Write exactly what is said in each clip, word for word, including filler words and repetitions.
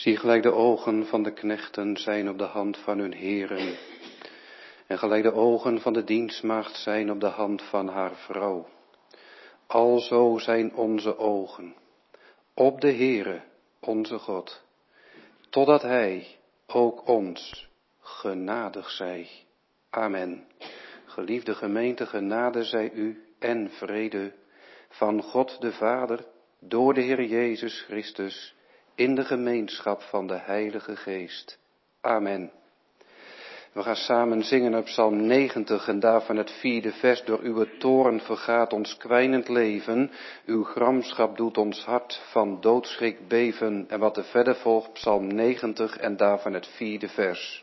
Zie gelijk de ogen van de knechten zijn op de hand van hun heren. En gelijk de ogen van de dienstmaagd zijn op de hand van haar vrouw. Alzo zijn onze ogen op de Heere, onze God. Totdat Hij ook ons genadig zij. Amen. Geliefde gemeente, genade zij u en vrede van God de Vader door de Heer Jezus Christus in de gemeenschap van de Heilige Geest. Amen. We gaan samen zingen op Psalm negentig en daarvan het vierde vers. Door uw toorn vergaat ons kwijnend leven, uw gramschap doet ons hart van doodschrik beven. En wat er verder volgt, Psalm negentig en daarvan het vierde vers.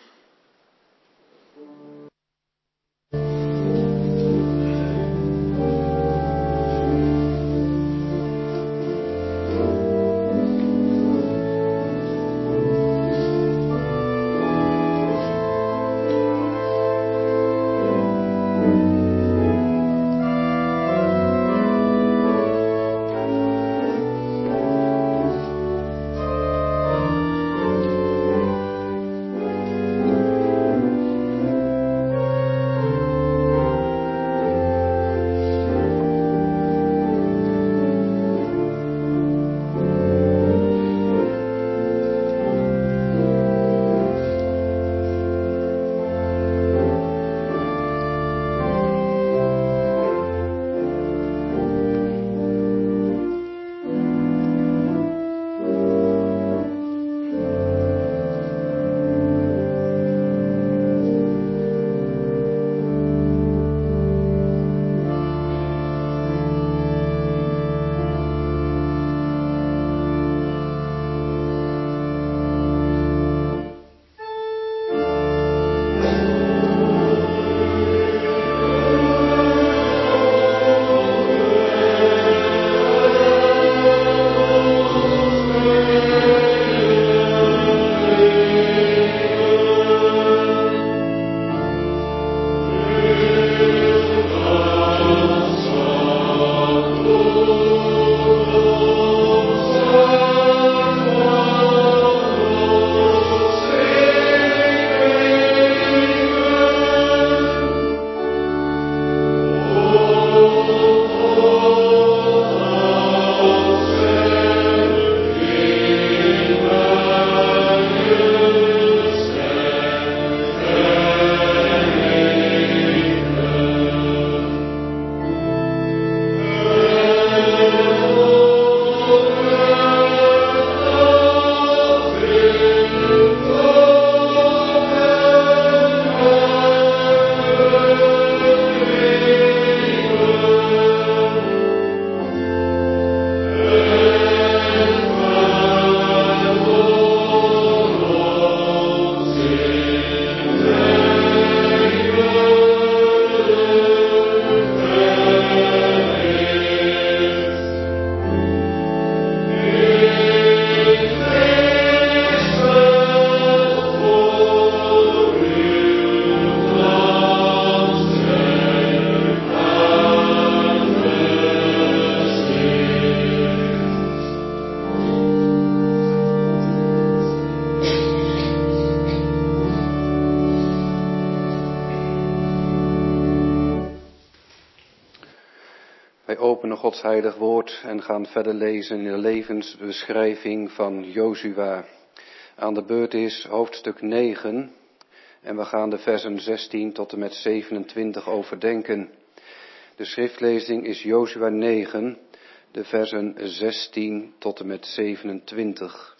Gods heilig woord en gaan verder lezen in de levensbeschrijving van Jozua. Aan de beurt is hoofdstuk negen en we gaan de versen zestien tot en met zevenentwintig overdenken. De schriftlezing is Jozua negen, de versen zestien tot en met zevenentwintig.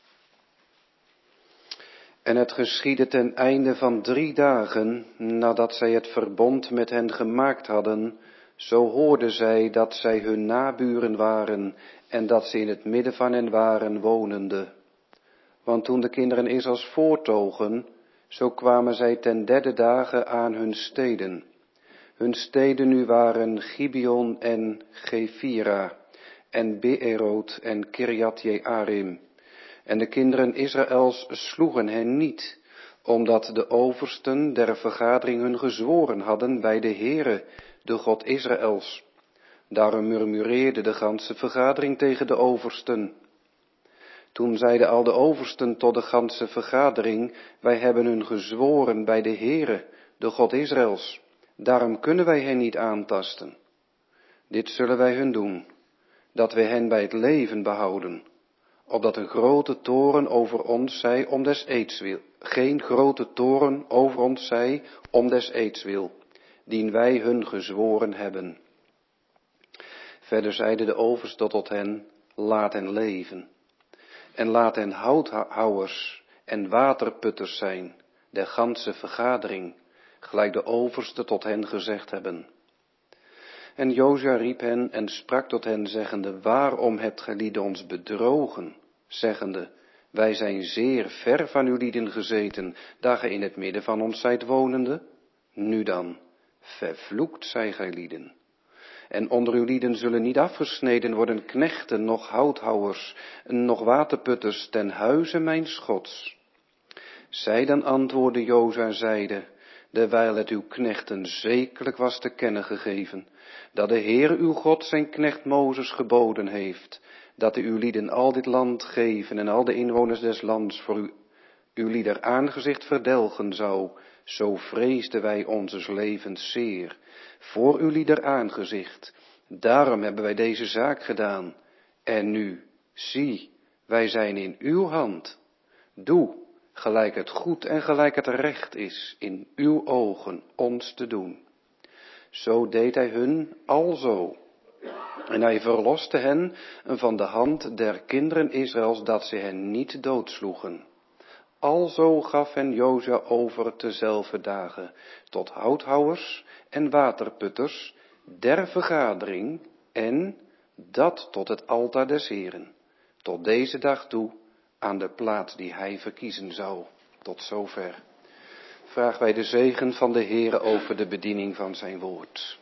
En het geschiedde ten einde van drie dagen, nadat zij het verbond met hen gemaakt hadden, zo hoorden zij dat zij hun naburen waren en dat ze in het midden van hen waren wonende. Want toen de kinderen Israëls voortogen, zo kwamen zij ten derde dagen aan hun steden. Hun steden nu waren Gibeon en Gefira en Beerot en Kirjat Jearim. En de kinderen Israëls sloegen hen niet, omdat de oversten der vergadering hun gezworen hadden bij de Heere, de God Israëls. Daarom murmureerde de ganse vergadering tegen de oversten. Toen zeiden al de oversten tot de ganse vergadering, wij hebben hun gezworen bij de Heere, de God Israëls. Daarom kunnen wij hen niet aantasten. Dit zullen wij hun doen, dat wij hen bij het leven behouden, opdat een grote toren over ons zij om des eeds wil. Geen grote toren over ons zij om des eeds wil, dien wij hun gezworen hebben. Verder zeiden de oversten tot hen, laat hen leven. En laat hen houthouwers en waterputters zijn, der ganse vergadering, gelijk de oversten tot hen gezegd hebben. En Jozua riep hen en sprak tot hen, zeggende, waarom hebt gij lieden ons bedrogen, zeggende, wij zijn zeer ver van uw lieden gezeten, daar gij in het midden van ons zijt wonende? Nu dan, vervloekt zij gij lieden. En onder uw lieden zullen niet afgesneden worden knechten, noch houthouwers, noch waterputters ten huize mijns Gods. Zij dan antwoordde Jozua en zeide, dewijl het uw knechten zekerlijk was te kennen gegeven, dat de Heer uw God zijn knecht Mozes geboden heeft, dat de uw lieden al dit land geven en al de inwoners des lands voor u, uw lieder aangezicht verdelgen zou, zo vreesden wij onzes levens zeer, voor uw lieder aangezicht. Daarom hebben wij deze zaak gedaan. En nu, zie, wij zijn in uw hand. Doe, gelijk het goed en gelijk het recht is, in uw ogen ons te doen. Zo deed hij hun alzo. En hij verloste hen van de hand der kinderen Israëls, dat ze hen niet doodsloegen. Alzo gaf hen Jozua over tezelfde dagen, tot houthouwers en waterputters, der vergadering, en dat tot het altaar des Heeren, tot deze dag toe, aan de plaats die hij verkiezen zou. Tot zover. Vragen wij de zegen van de Heere over de bediening van zijn woord.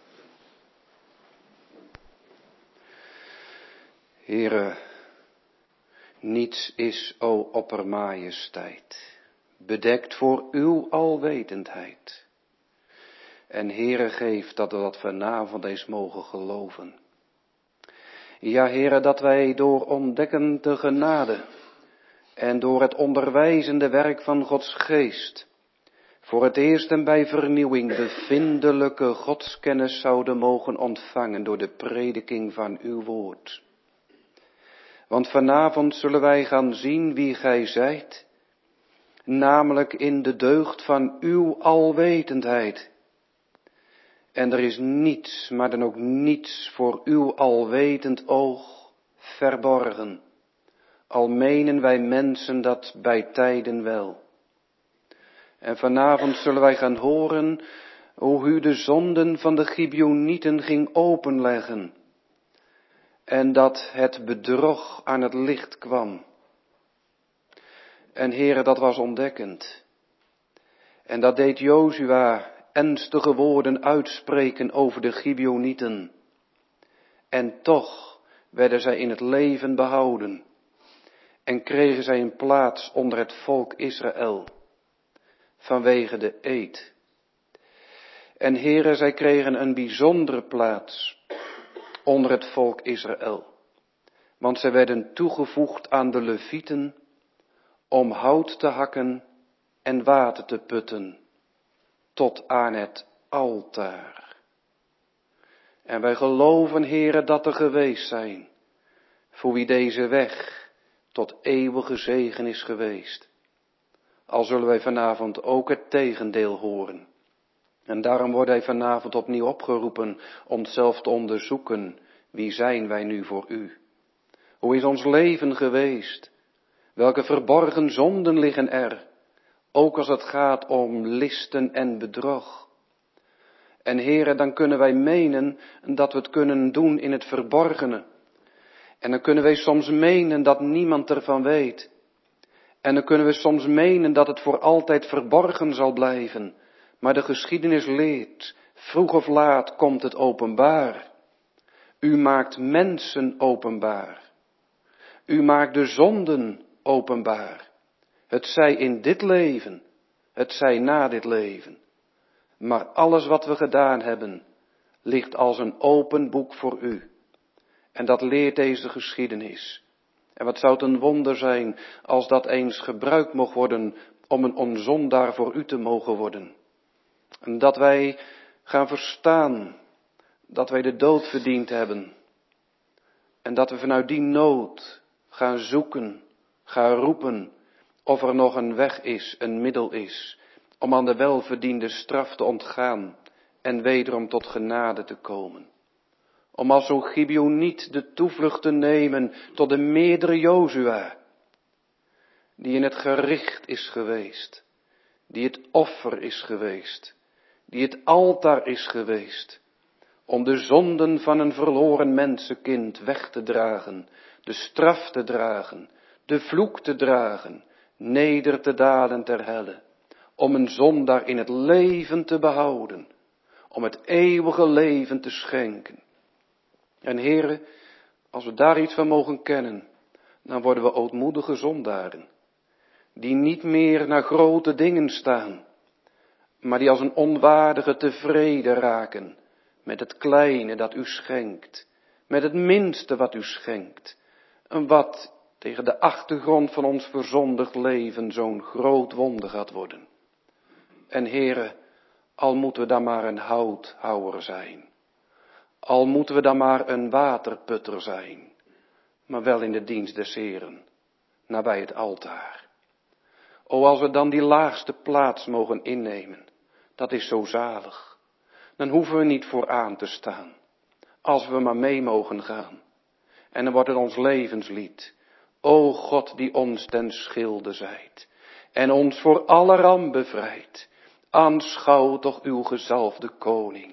Heere, niets is, o oppermajesteit, bedekt voor uw alwetendheid. En Heere, geef dat we dat vanavond eens mogen geloven. Ja, Heere, dat wij door ontdekkende genade en door het onderwijzende werk van Gods geest voor het eerst en bij vernieuwing bevindelijke godskennis zouden mogen ontvangen door de prediking van uw woord. Want vanavond zullen wij gaan zien wie gij zijt, namelijk in de deugd van uw alwetendheid. En er is niets, maar dan ook niets voor uw alwetend oog verborgen, al menen wij mensen dat bij tijden wel. En vanavond zullen wij gaan horen hoe u de zonden van de Gibeonieten ging openleggen. En dat het bedrog aan het licht kwam. En Heere, dat was ontdekkend. En dat deed Jozua ernstige woorden uitspreken over de Gibeonieten. En toch werden zij in het leven behouden. En kregen zij een plaats onder het volk Israël. Vanwege de eed. En Heere, zij kregen een bijzondere plaats onder het volk Israël. Want zij werden toegevoegd aan de Levieten om hout te hakken en water te putten tot aan het altaar. En wij geloven, Heere, dat er geweest zijn voor wie deze weg tot eeuwige zegen is geweest. Al zullen wij vanavond ook het tegendeel horen. En daarom wordt hij vanavond opnieuw opgeroepen onszelf te onderzoeken. Wie zijn wij nu voor u? Hoe is ons leven geweest? Welke verborgen zonden liggen er? Ook als het gaat om listen en bedrog. En Heere, dan kunnen wij menen dat we het kunnen doen in het verborgene. En dan kunnen wij soms menen dat niemand ervan weet. En dan kunnen we soms menen dat het voor altijd verborgen zal blijven. Maar de geschiedenis leert, vroeg of laat komt het openbaar. U maakt mensen openbaar. U maakt de zonden openbaar. Het zij in dit leven, het zij na dit leven. Maar alles wat we gedaan hebben, ligt als een open boek voor u. En dat leert deze geschiedenis. En wat zou het een wonder zijn als dat eens gebruikt mocht worden om een onzondaar voor u te mogen worden. En dat wij gaan verstaan dat wij de dood verdiend hebben. En dat we vanuit die nood gaan zoeken, gaan roepen of er nog een weg is, een middel is, om aan de welverdiende straf te ontgaan en wederom tot genade te komen. Om als zo'n Gibeoniet de toevlucht te nemen tot de meerdere Jozua, die in het gericht is geweest, die het offer is geweest, die het altaar is geweest, om de zonden van een verloren mensenkind weg te dragen, de straf te dragen, de vloek te dragen, neder te dalen ter helle, om een zondaar in het leven te behouden, om het eeuwige leven te schenken. En Heere, als we daar iets van mogen kennen, dan worden we ootmoedige zondaren, die niet meer naar grote dingen staan, maar die als een onwaardige tevreden raken met het kleine dat u schenkt, met het minste wat u schenkt, en wat tegen de achtergrond van ons verzondigd leven zo'n groot wonder gaat worden. En Heere, al moeten we dan maar een houthouwer zijn, al moeten we dan maar een waterputter zijn, maar wel in de dienst des Heeren, nabij het altaar. O, als we dan die laagste plaats mogen innemen, dat is zo zalig. Dan hoeven we niet vooraan te staan, als we maar mee mogen gaan. En dan wordt het ons levenslied. O God, die ons ten schilde zijt, en ons voor alle ramp bevrijdt. Aanschouw toch uw gezalfde koning.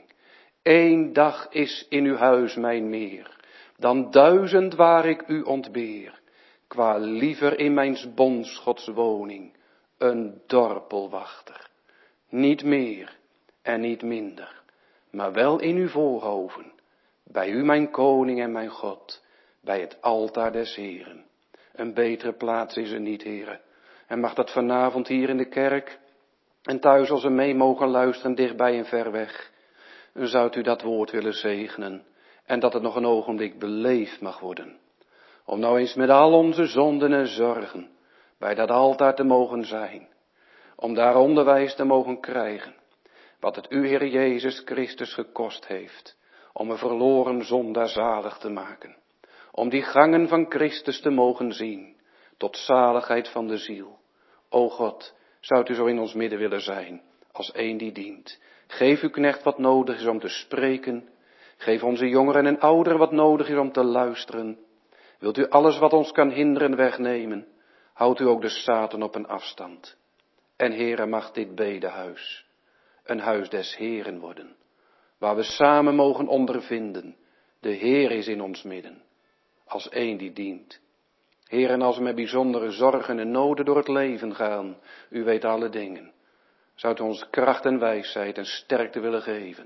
Eén dag is in uw huis mijn meer, dan duizend waar ik u ontbeer. Qua liever in mijn bonds Gods woning, een dorpelwachter. Niet meer en niet minder, maar wel in uw voorhoven. Bij u mijn koning en mijn God, bij het altaar des Heeren. Een betere plaats is er niet, Heere. En mag dat vanavond hier in de kerk en thuis als we mee mogen luisteren, dichtbij en ver weg. Zou u dat woord willen zegenen en dat het nog een ogenblik beleefd mag worden. Om nou eens met al onze zonden en zorgen bij dat altaar te mogen zijn. Om daar onderwijs te mogen krijgen. Wat het u, Heer Jezus Christus, gekost heeft. Om een verloren zondaar zalig te maken. Om die gangen van Christus te mogen zien. Tot zaligheid van de ziel. O God, zou u zo in ons midden willen zijn. Als een die dient. Geef uw knecht wat nodig is om te spreken. Geef onze jongeren en ouderen wat nodig is om te luisteren. Wilt u alles wat ons kan hinderen wegnemen. Houdt u ook de Satan op een afstand. En Heere, mag dit bedehuis een huis des Heeren worden. Waar we samen mogen ondervinden. De Heer is in ons midden. Als een die dient. Heer, en als we met bijzondere zorgen en noden door het leven gaan. U weet alle dingen. Zou u ons kracht en wijsheid en sterkte willen geven.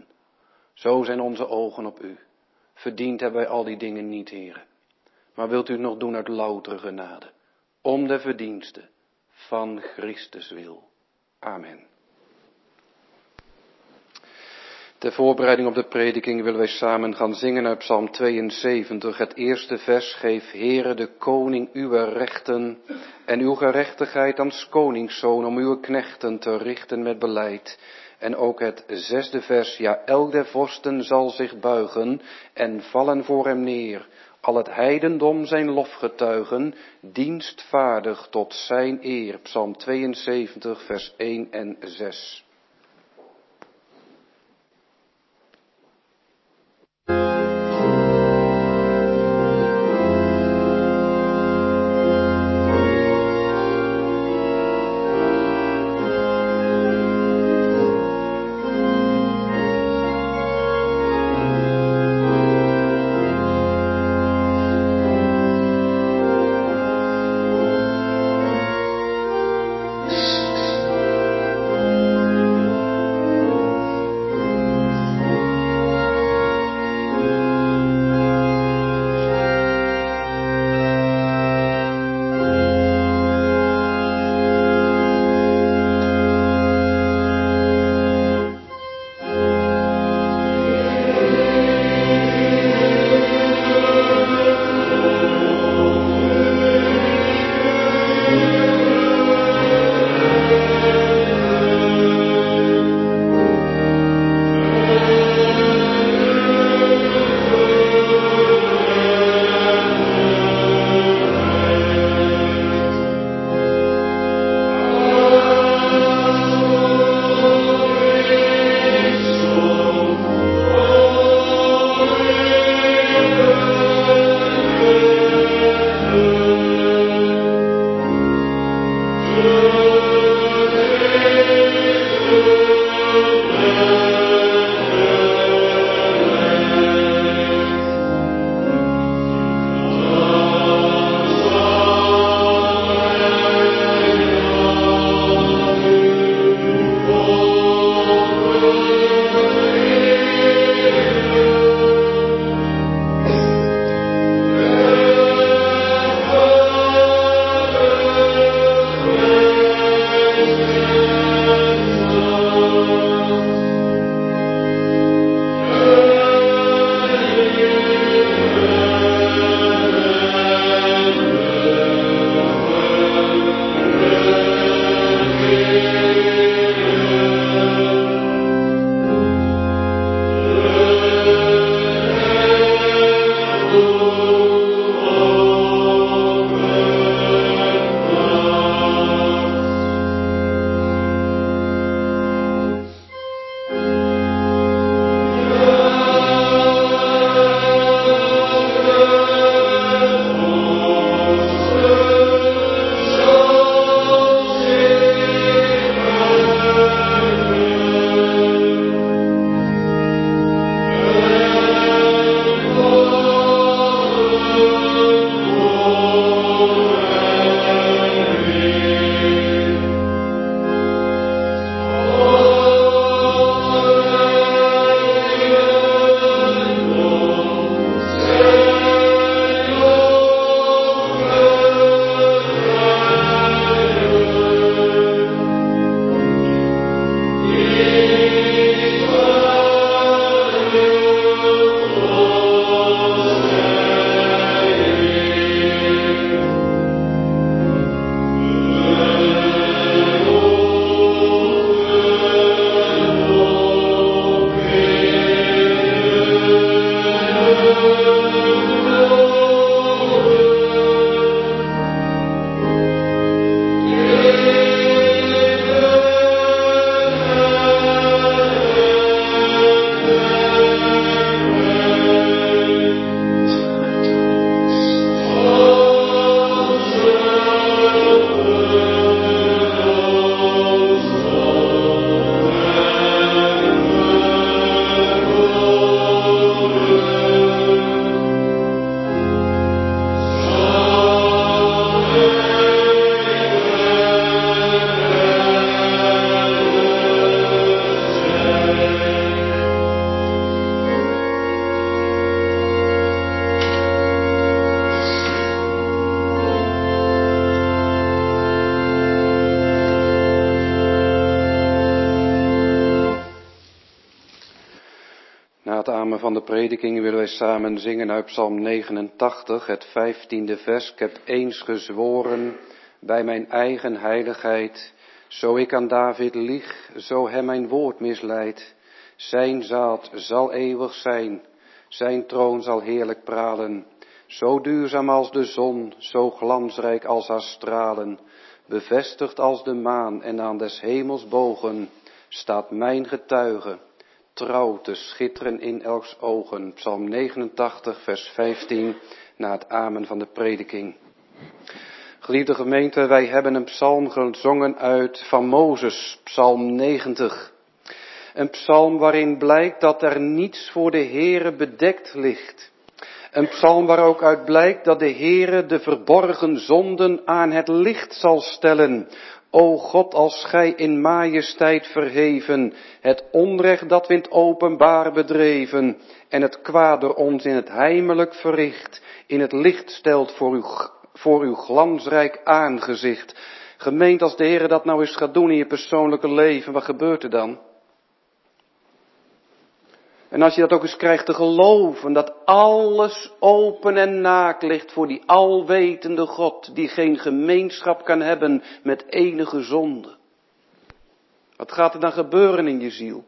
Zo zijn onze ogen op u. Verdiend hebben wij al die dingen niet, Heere. Maar wilt u het nog doen uit loutere genade. Om de verdienste van Christus wil. Amen. Ter voorbereiding op de prediking willen wij samen gaan zingen uit Psalm tweeënzeventig. Het eerste vers: Geef Heere de koning uw rechten en uw gerechtigheid als koningszoon om uw knechten te richten met beleid. En ook het zesde vers: Ja, elk der vorsten zal zich buigen en vallen voor hem neer. Al het heidendom zijn lof getuigen, dienstvaardig tot zijn eer. Psalm tweeënzeventig, vers één en zes. amen van de prediking willen wij samen zingen uit Psalm negenentachtig, het vijftiende vers. Ik heb eens gezworen bij mijn eigen heiligheid, zo ik aan David lieg, zo hem mijn woord misleidt. Zijn zaad zal eeuwig zijn, zijn troon zal heerlijk pralen. Zo duurzaam als de zon, zo glansrijk als haar stralen. Bevestigd als de maan en aan des hemels bogen, staat mijn getuige trouw te schitteren in elks ogen. Psalm negenentachtig, vers vijftien, na het amen van de prediking. Geliefde gemeente, wij hebben een psalm gezongen uit van Mozes, psalm negentig. Een psalm waarin blijkt dat er niets voor de Heere bedekt ligt. Een psalm waar ook uit blijkt dat de Heere de verborgen zonden aan het licht zal stellen. O God, als gij in majesteit verheven, het onrecht dat we in het openbaar bedreven, en het kwaad door ons in het heimelijk verricht, in het licht stelt voor uw, voor uw glansrijk aangezicht. Gemeente, als de Heere dat nou eens gaat doen in je persoonlijke leven, wat gebeurt er dan? En als je dat ook eens krijgt te geloven, dat alles open en naakt ligt voor die alwetende God, die geen gemeenschap kan hebben met enige zonde. Wat gaat er dan gebeuren in je ziel?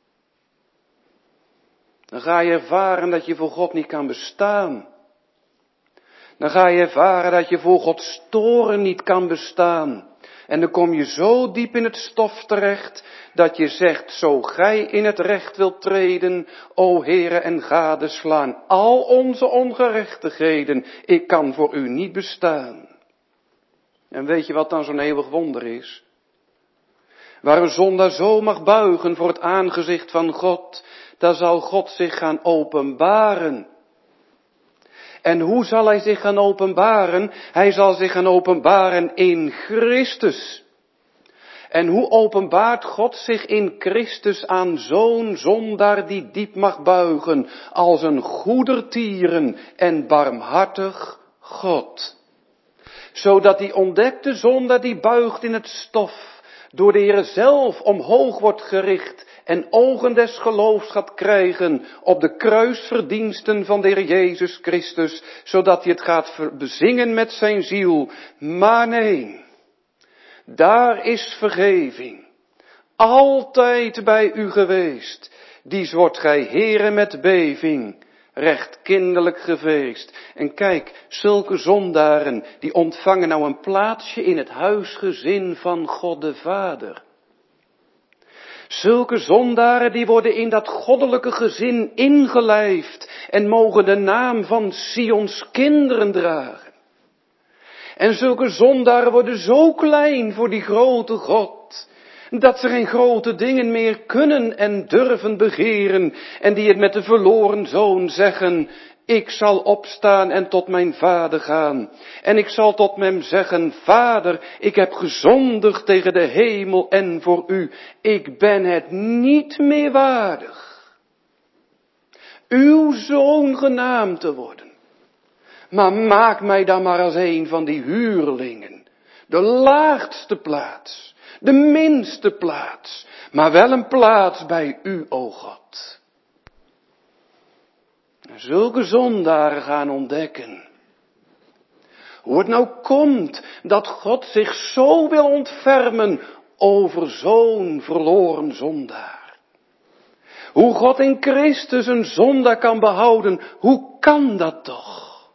Dan ga je ervaren dat je voor God niet kan bestaan. Dan ga je ervaren dat je voor Gods toren niet kan bestaan. En dan kom je zo diep in het stof terecht, dat je zegt, zo gij in het recht wilt treden, o Heere, en gadeslaan al onze ongerechtigheden, ik kan voor u niet bestaan. En weet je wat dan zo'n eeuwig wonder is? Waar een zondaar zo mag buigen voor het aangezicht van God, dan zal God zich gaan openbaren. En hoe zal hij zich gaan openbaren? Hij zal zich gaan openbaren in Christus. En hoe openbaart God zich in Christus aan zo'n zondaar die diep mag buigen, als een goedertieren en barmhartig God? Zodat die ontdekte zondaar die buigt in het stof, door de Heer zelf omhoog wordt gericht en ogen des geloofs gaat krijgen op de kruisverdiensten van de Heer Jezus Christus, zodat hij het gaat bezingen met zijn ziel. Maar nee, daar is vergeving, altijd bij u geweest. Dies wordt gij, Heere, met beving, recht kinderlijk gevreesd. En kijk, zulke zondaren, die ontvangen nou een plaatsje in het huisgezin van God de Vader. Zulke zondaren die worden in dat goddelijke gezin ingelijfd en mogen de naam van Sions kinderen dragen. En zulke zondaren worden zo klein voor die grote God, dat ze geen grote dingen meer kunnen en durven begeren, en die het met de verloren zoon zeggen, ik zal opstaan en tot mijn vader gaan. En ik zal tot hem zeggen, Vader, ik heb gezondigd tegen de hemel en voor u. Ik ben het niet meer waardig uw zoon genaamd te worden. Maar maak mij dan maar als een van die huurlingen. De laagste plaats, de minste plaats, maar wel een plaats bij u, o God. Zulke zondaren gaan ontdekken hoe het nou komt dat God zich zo wil ontfermen over zo'n verloren zondaar. Hoe God in Christus een zondaar kan behouden, hoe kan dat toch?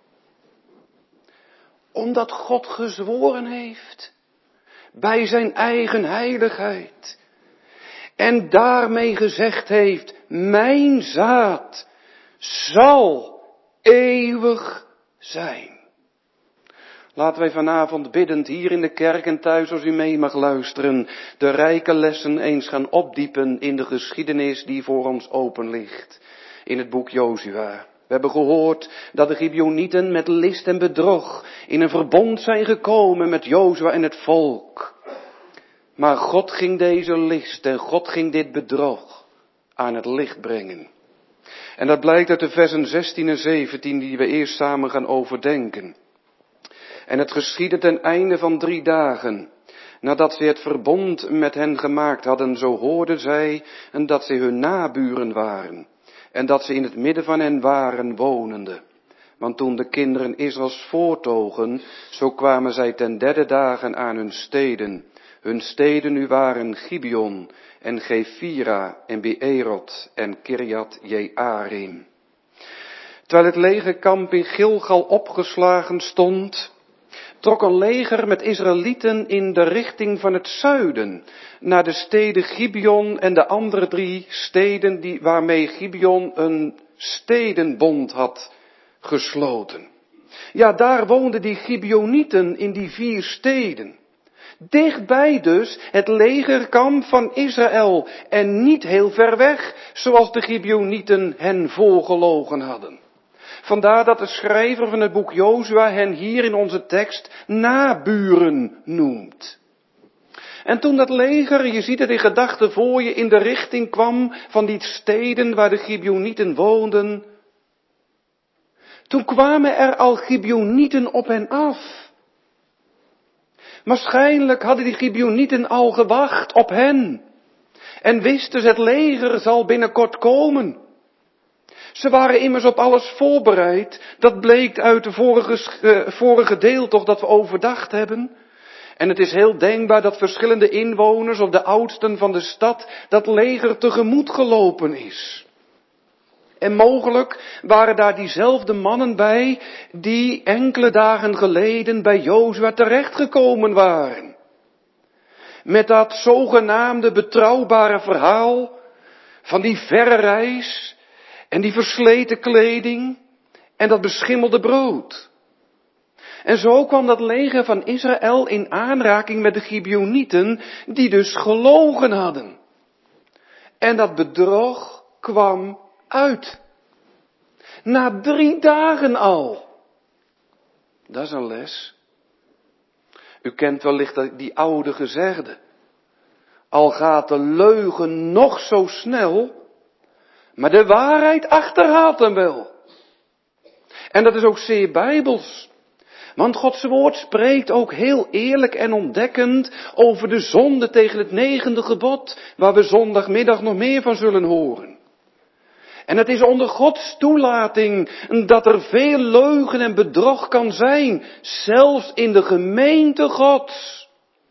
Omdat God gezworen heeft bij zijn eigen heiligheid en daarmee gezegd heeft, mijn zaad zal eeuwig zijn. Laten wij vanavond biddend hier in de kerk en thuis, als u mee mag luisteren, de rijke lessen eens gaan opdiepen in de geschiedenis die voor ons open ligt. In het boek Jozua. We hebben gehoord dat de Gibeonieten met list en bedrog in een verbond zijn gekomen met Jozua en het volk. Maar God ging deze list en God ging dit bedrog aan het licht brengen. En dat blijkt uit de versen zestien en zeventien die we eerst samen gaan overdenken. En het geschiedde ten einde van drie dagen, nadat zij het verbond met hen gemaakt hadden, zo hoorden zij en dat zij hun naburen waren. en dat ze in het midden van hen waren wonende. Want toen de kinderen Israëls voortogen, zo kwamen zij ten derde dagen aan hun steden. Hun steden nu waren Gibeon en Gefira en Beerot en Kirjat Jearim. Terwijl het legerkamp in Gilgal opgeslagen stond, trok een leger met Israëlieten in de richting van het zuiden, naar de steden Gibeon en de andere drie steden die, waarmee Gibeon een stedenbond had gesloten. Ja, daar woonden die Gibeonieten in die vier steden. Dichtbij dus het legerkamp van Israël en niet heel ver weg, zoals de Gibeonieten hen voorgelogen hadden. Vandaar dat de schrijver van het boek Jozua hen hier in onze tekst naburen noemt. En toen dat leger, je ziet het in gedachten voor je, in de richting kwam van die steden waar de Gibeonieten woonden, toen kwamen er al Gibeonieten op hen af. Waarschijnlijk hadden die Gibeonieten al gewacht op hen. En wisten ze, het leger zal binnenkort komen. Ze waren immers op alles voorbereid. Dat bleek uit de vorige, uh, vorige deel toch dat we overdacht hebben. En het is heel denkbaar dat verschillende inwoners of de oudsten van de stad dat leger tegemoet gelopen is. En mogelijk waren daar diezelfde mannen bij die enkele dagen geleden bij Jozua terechtgekomen waren. Met dat zogenaamde betrouwbare verhaal van die verre reis en die versleten kleding en dat beschimmelde brood. En zo kwam dat leger van Israël in aanraking met de Gibeonieten die dus gelogen hadden. En dat bedrog kwam uit. Na drie dagen al. Dat is een les. U kent wellicht die oude gezegde. Al gaat de leugen nog zo snel, maar de waarheid achterhaalt hem wel. En dat is ook zeer bijbels. Want Gods woord spreekt ook heel eerlijk en ontdekkend over de zonde tegen het negende gebod, waar we zondagmiddag nog meer van zullen horen. En het is onder Gods toelating dat er veel leugen en bedrog kan zijn, zelfs in de gemeente Gods.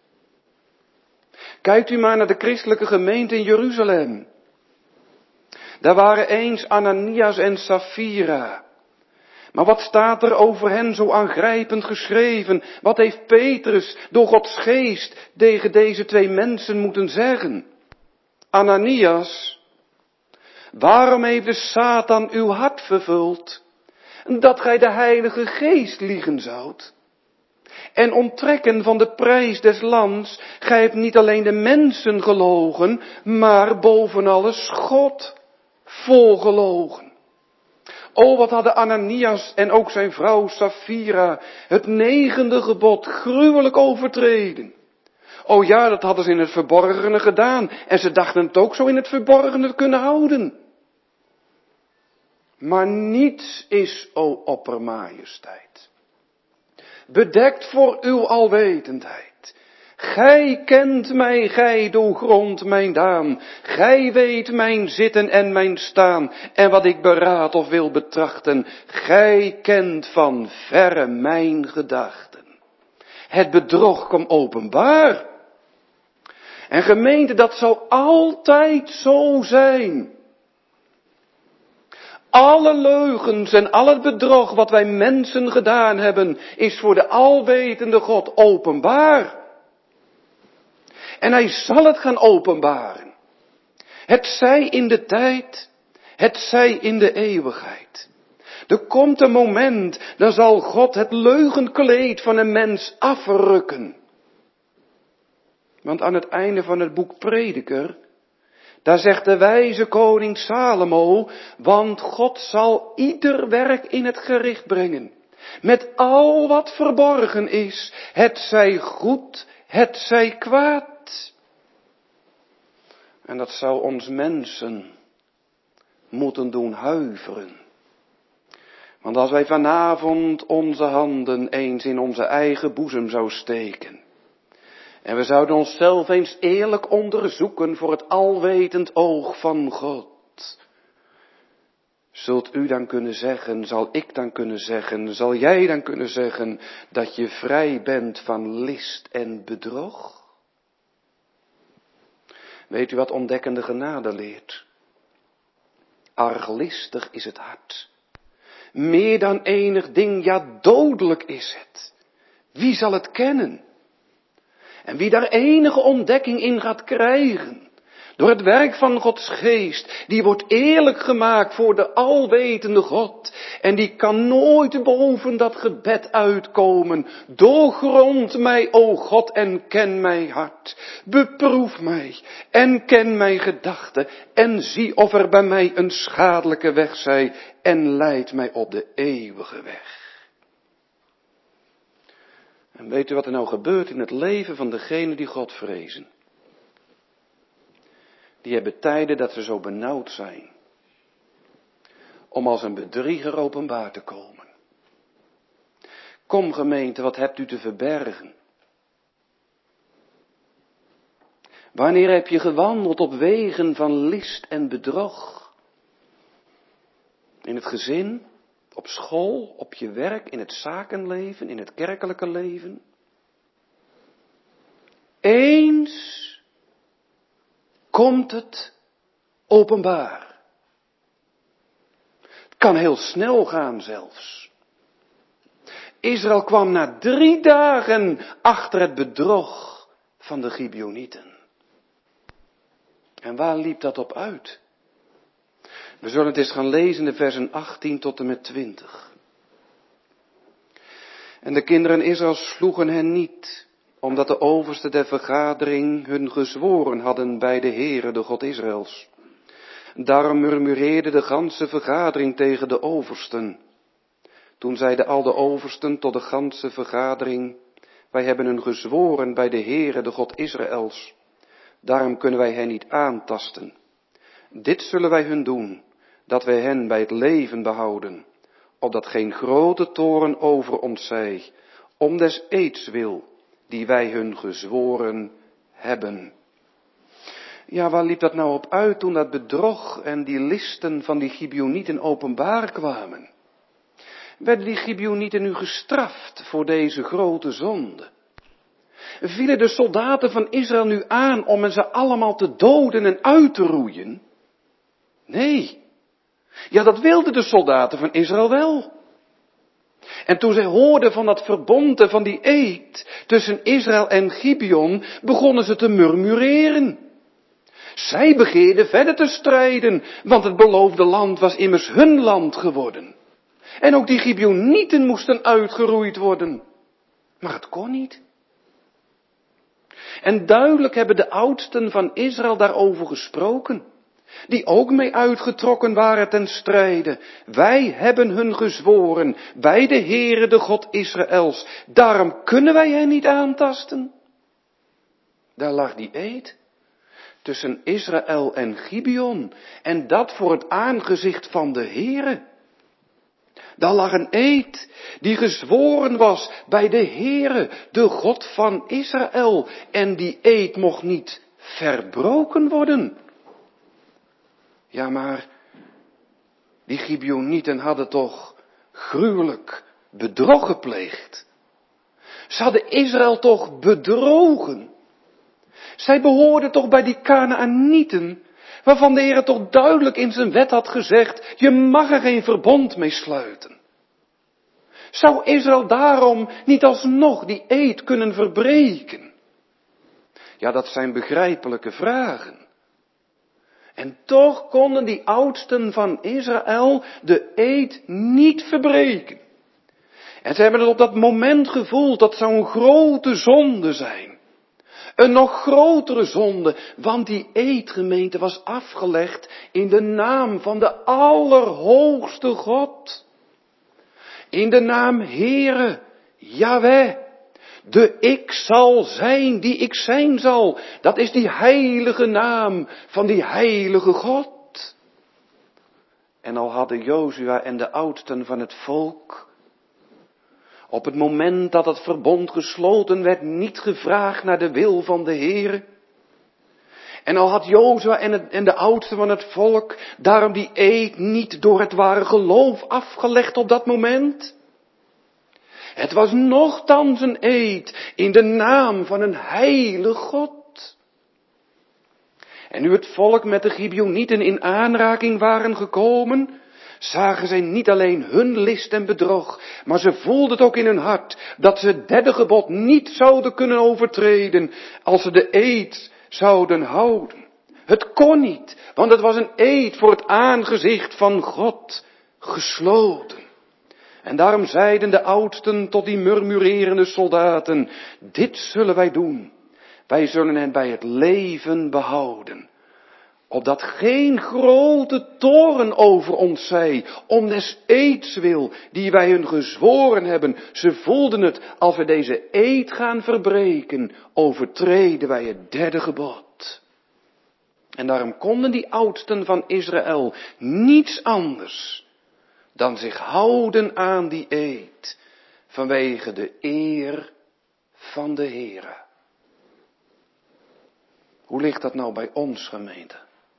Kijkt u maar naar de christelijke gemeente in Jeruzalem. Daar waren eens Ananias en Safira. Maar wat staat er over hen zo aangrijpend geschreven? Wat heeft Petrus door Gods geest tegen deze twee mensen moeten zeggen? Ananias, waarom heeft de Satan uw hart vervuld, dat gij de Heilige Geest liegen zoudt? En onttrekken van de prijs des lands, gij hebt niet alleen de mensen gelogen, maar boven alles God volgelogen. O, wat hadden Ananias en ook zijn vrouw Safira het negende gebod gruwelijk overtreden. O ja, dat hadden ze in het verborgene gedaan. En ze dachten het ook zo in het verborgene te kunnen houden. Maar niets is, o oppermajesteit, bedekt voor uw alwetendheid. Gij kent mij, gij doorgrondt mijn daan. Gij weet mijn zitten en mijn staan. En wat ik beraad of wil betrachten. Gij kent van verre mijn gedachten. Het bedrog kwam openbaar. En gemeente, dat zal altijd zo zijn. Alle leugens en al het bedrog wat wij mensen gedaan hebben, is voor de alwetende God openbaar. En hij zal het gaan openbaren. Het zij in de tijd, het zij in de eeuwigheid. Er komt een moment, dan zal God het leugenkleed van een mens afrukken. Want aan het einde van het boek Prediker, daar zegt de wijze koning Salomo, want God zal ieder werk in het gericht brengen. Met al wat verborgen is, het zij goed, het zij kwaad. En dat zou ons mensen moeten doen huiveren. Want als wij vanavond onze handen eens in onze eigen boezem zouden steken. En we zouden onszelf eens eerlijk onderzoeken voor het alwetend oog van God. Zult u dan kunnen zeggen, zal ik dan kunnen zeggen, zal jij dan kunnen zeggen dat je vrij bent van list en bedrog? Weet u wat ontdekkende genade leert? Arglistig is het hart. Meer dan enig ding, ja dodelijk is het. Wie zal het kennen? En wie daar enige ontdekking in gaat krijgen, door het werk van Gods geest, die wordt eerlijk gemaakt voor de alwetende God. En die kan nooit boven dat gebed uitkomen. Doorgrond mij, o God, en ken mijn hart. Beproef mij en ken mijn gedachten. En zie of er bij mij een schadelijke weg zij. En leid mij op de eeuwige weg. En weet u wat er nou gebeurt in het leven van degenen die God vrezen? Die hebben tijden dat ze zo benauwd zijn. Om als een bedrieger openbaar te komen. Kom gemeente, wat hebt u te verbergen? Wanneer heb je gewandeld op wegen van list en bedrog? In het gezin, op school, op je werk, in het zakenleven, in het kerkelijke leven? Eens komt het openbaar. Het kan heel snel gaan zelfs. Israël kwam na drie dagen achter het bedrog van de Gibeonieten. En waar liep dat op uit? We zullen het eens gaan lezen in de versen achttien tot en met twintig. En de kinderen Israëls sloegen hen niet, omdat de oversten der vergadering hun gezworen hadden bij de Heere, de God Israëls. Daarom murmureerde de ganse vergadering tegen de oversten. Toen zeiden al de oversten tot de ganse vergadering, wij hebben hun gezworen bij de Heere, de God Israëls. Daarom kunnen wij hen niet aantasten. Dit zullen wij hun doen, dat wij hen bij het leven behouden, opdat geen grote toren over ons zij, om des eeds wil, die wij hun gezworen hebben. Ja, waar liep dat nou op uit toen dat bedrog en die listen van die Gibeonieten openbaar kwamen? Werden die Gibeonieten nu gestraft voor deze grote zonde? Vielen de soldaten van Israël nu aan om ze allemaal te doden en uit te roeien? Nee. Ja, dat wilden de soldaten van Israël wel. En toen zij hoorden van dat verbond en van die eed tussen Israël en Gibeon, begonnen ze te murmureren. Zij begeerden verder te strijden, want het beloofde land was immers hun land geworden. En ook die Gibeonieten moesten uitgeroeid worden. Maar het kon niet. En duidelijk hebben de oudsten van Israël daarover gesproken, die ook mee uitgetrokken waren ten strijde. Wij hebben hun gezworen bij de Heere, de God Israëls. Daarom kunnen wij hen niet aantasten. Daar lag die eed tussen Israël en Gibeon. En dat voor het aangezicht van de Heere. Daar lag een eed die gezworen was bij de Heere, de God van Israël. En die eed mocht niet verbroken worden. Ja, maar die Gibeonieten hadden toch gruwelijk bedrog gepleegd. Ze hadden Israël toch bedrogen. Zij behoorden toch bij die Kanaanieten, waarvan de Heer toch duidelijk in zijn wet had gezegd, je mag er geen verbond mee sluiten. Zou Israël daarom niet alsnog die eed kunnen verbreken? Ja, dat zijn begrijpelijke vragen. En toch konden die oudsten van Israël de eed niet verbreken. En ze hebben het op dat moment gevoeld, dat zou een grote zonde zijn. Een nog grotere zonde, want die eedgemeente was afgelegd in de naam van de Allerhoogste God. In de naam Heere, Yahweh, de ik zal zijn die ik zijn zal. Dat is die heilige naam van die heilige God. En al hadden Jozua en de oudsten van het volk op het moment dat het verbond gesloten werd niet gevraagd naar de wil van de Heere. En al had Jozua en, het, en de oudsten van het volk daarom die eed niet door het ware geloof afgelegd op dat moment. Het was nochtans een eed in de naam van een heilige God. En nu het volk met de Gibeonieten in aanraking waren gekomen, zagen zij niet alleen hun list en bedrog, maar ze voelden het ook in hun hart dat ze het derde gebod niet zouden kunnen overtreden als ze de eed zouden houden. Het kon niet, want het was een eed voor het aangezicht van God gesloten. En daarom zeiden de oudsten tot die murmurerende soldaten, dit zullen wij doen. Wij zullen hen bij het leven behouden. Opdat geen grote toorn over ons zij, om des eeds wil, die wij hun gezworen hebben. Ze voelden het, als we deze eed gaan verbreken, overtreden wij het derde gebod. En daarom konden die oudsten van Israël niets anders dan zich houden aan die eed, vanwege de eer van de Heere. Hoe ligt dat nou bij ons, gemeente?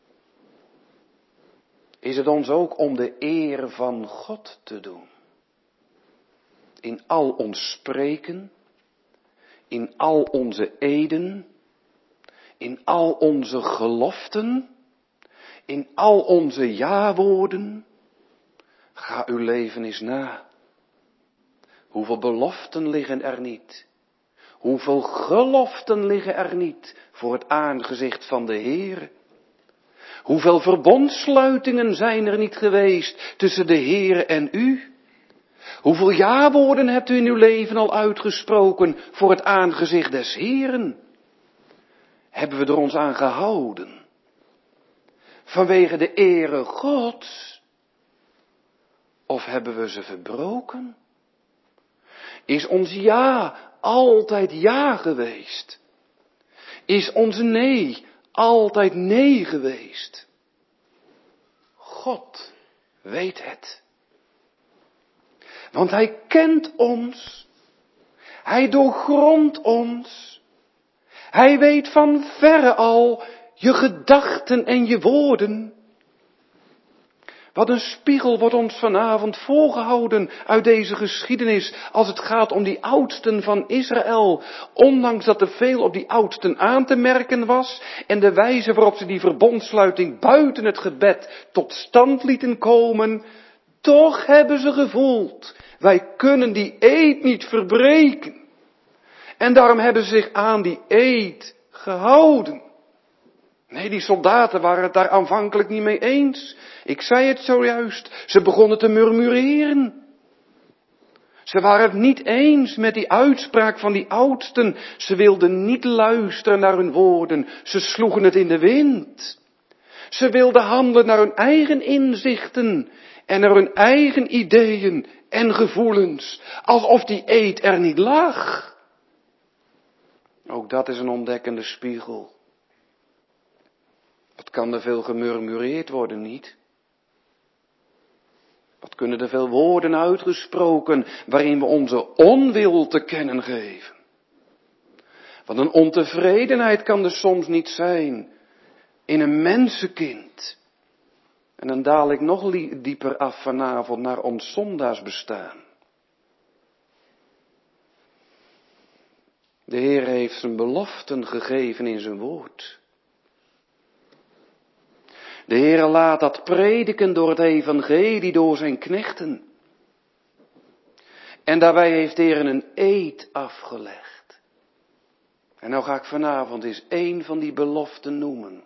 Is het ons ook om de eer van God te doen? In al ons spreken, in al onze eden, in al onze geloften, in al onze ja-woorden. Ga uw leven eens na. Hoeveel beloften liggen er niet? Hoeveel geloften liggen er niet voor het aangezicht van de Heere? Hoeveel verbondsluitingen zijn er niet geweest tussen de Heere en u? Hoeveel ja-woorden hebt u in uw leven al uitgesproken voor het aangezicht des Heeren? Hebben we er ons aan gehouden? Vanwege de ere Gods? Of hebben we ze verbroken? Is ons ja altijd ja geweest? Is ons nee altijd nee geweest? God weet het. Want hij kent ons. Hij doorgrondt ons. Hij weet van verre al je gedachten en je woorden. Wat een spiegel wordt ons vanavond voorgehouden uit deze geschiedenis als het gaat om die oudsten van Israël. Ondanks dat er veel op die oudsten aan te merken was en de wijze waarop ze die verbondsluiting buiten het gebed tot stand lieten komen, toch hebben ze gevoeld, wij kunnen die eed niet verbreken. En daarom hebben ze zich aan die eed gehouden. Nee, die soldaten waren het daar aanvankelijk niet mee eens. Ik zei het zojuist, ze begonnen te murmureren. Ze waren het niet eens met die uitspraak van die oudsten. Ze wilden niet luisteren naar hun woorden. Ze sloegen het in de wind. Ze wilden handelen naar hun eigen inzichten en naar hun eigen ideeën en gevoelens, alsof die eed er niet lag. Ook dat is een ontdekkende spiegel. Wat kan er veel gemurmureerd worden, niet? Wat kunnen er veel woorden uitgesproken waarin we onze onwil te kennen geven? Wat een ontevredenheid kan er soms niet zijn in een mensenkind. En dan daal ik nog dieper af vanavond naar ons zondaarsbestaan. De Heer heeft zijn beloften gegeven in zijn woord. De Heere laat dat prediken door het evangelie, door zijn knechten. En daarbij heeft de Heere een eed afgelegd. En nou ga ik vanavond eens één van die beloften noemen.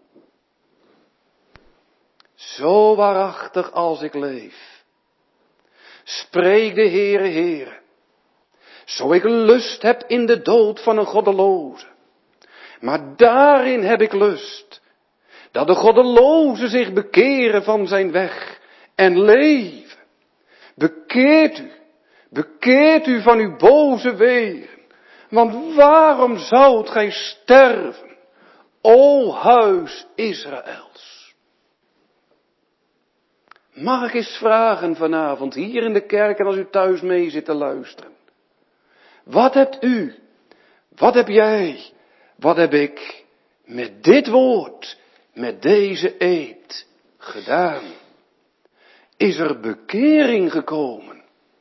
Zo waarachtig als ik leef, spreek de Heere, Heere, zo ik lust heb in de dood van een goddeloze. Maar daarin heb ik lust, dat de goddelozen zich bekeren van zijn weg en leven. Bekeert u, bekeert u van uw boze wegen. Want waarom zoudt gij sterven, o huis Israëls? Mag ik eens vragen vanavond hier in de kerk en als u thuis mee zit te luisteren. Wat hebt u, wat heb jij, wat heb ik met dit woord, met deze eed gedaan? Is er bekering gekomen?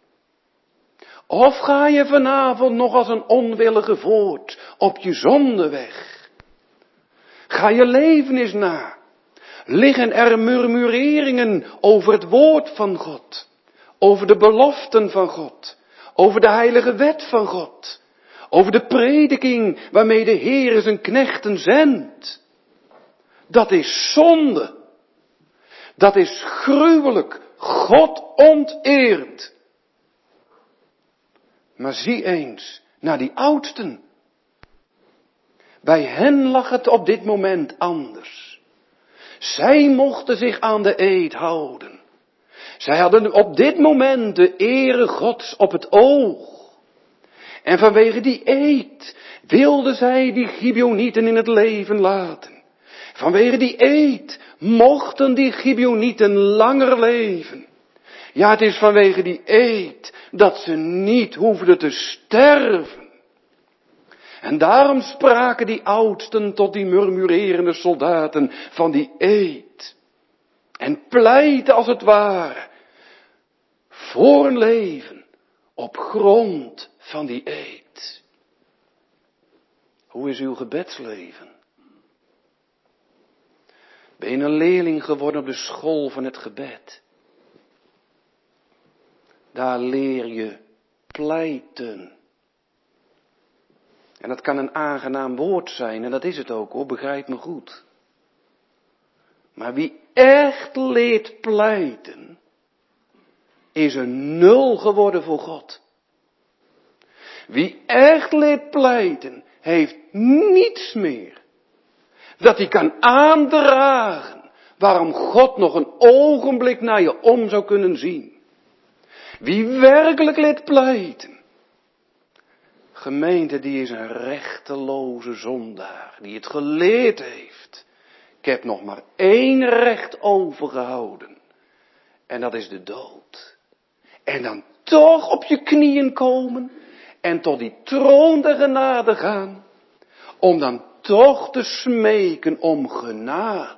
Of ga je vanavond nog als een onwillige voort op je zondeweg? Ga je leven eens na. Liggen er murmureringen over het woord van God? Over de beloften van God? Over de heilige wet van God? Over de prediking waarmee de Heer zijn knechten zendt? Dat is zonde. Dat is gruwelijk. God onteert. Maar zie eens naar die oudsten. Bij hen lag het op dit moment anders. Zij mochten zich aan de eed houden. Zij hadden op dit moment de ere Gods op het oog. En vanwege die eed wilden zij die Gibeonieten in het leven laten. Vanwege die eed mochten die Gibeonieten langer leven. Ja, het is vanwege die eed dat ze niet hoefden te sterven. En daarom spraken die oudsten tot die murmurerende soldaten van die eed. En pleiten als het ware voor een leven op grond van die eed. Hoe is uw gebedsleven? Ben je een leerling geworden op de school van het gebed? Daar leer je pleiten. En dat kan een aangenaam woord zijn, en dat is het ook hoor, begrijp me goed. Maar wie echt leert pleiten, is een nul geworden voor God. Wie echt leert pleiten, heeft niets meer dat hij kan aandragen waarom God nog een ogenblik naar je om zou kunnen zien. Wie werkelijk leert pleiten, gemeente, die is een rechteloze zondaar, die het geleerd heeft. Ik heb nog maar één recht overgehouden. En dat is de dood. En dan toch op je knieën komen en tot die troon der genade gaan. Om dan toch te smeken om genade.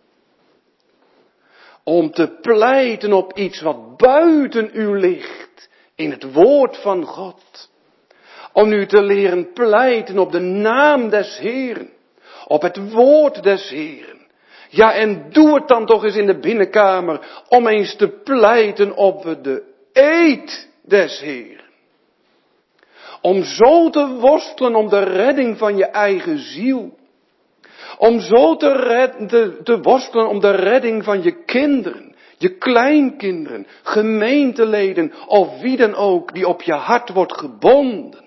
Om te pleiten op iets wat buiten u ligt. In het woord van God. Om u te leren pleiten op de naam des Heeren. Op het woord des Heeren. Ja, en doe het dan toch eens in de binnenkamer. Om eens te pleiten op de eed des Heeren. Om zo te worstelen om de redding van je eigen ziel. Om zo te, red, te, te worstelen om de redding van je kinderen. Je kleinkinderen, gemeenteleden of wie dan ook die op je hart wordt gebonden.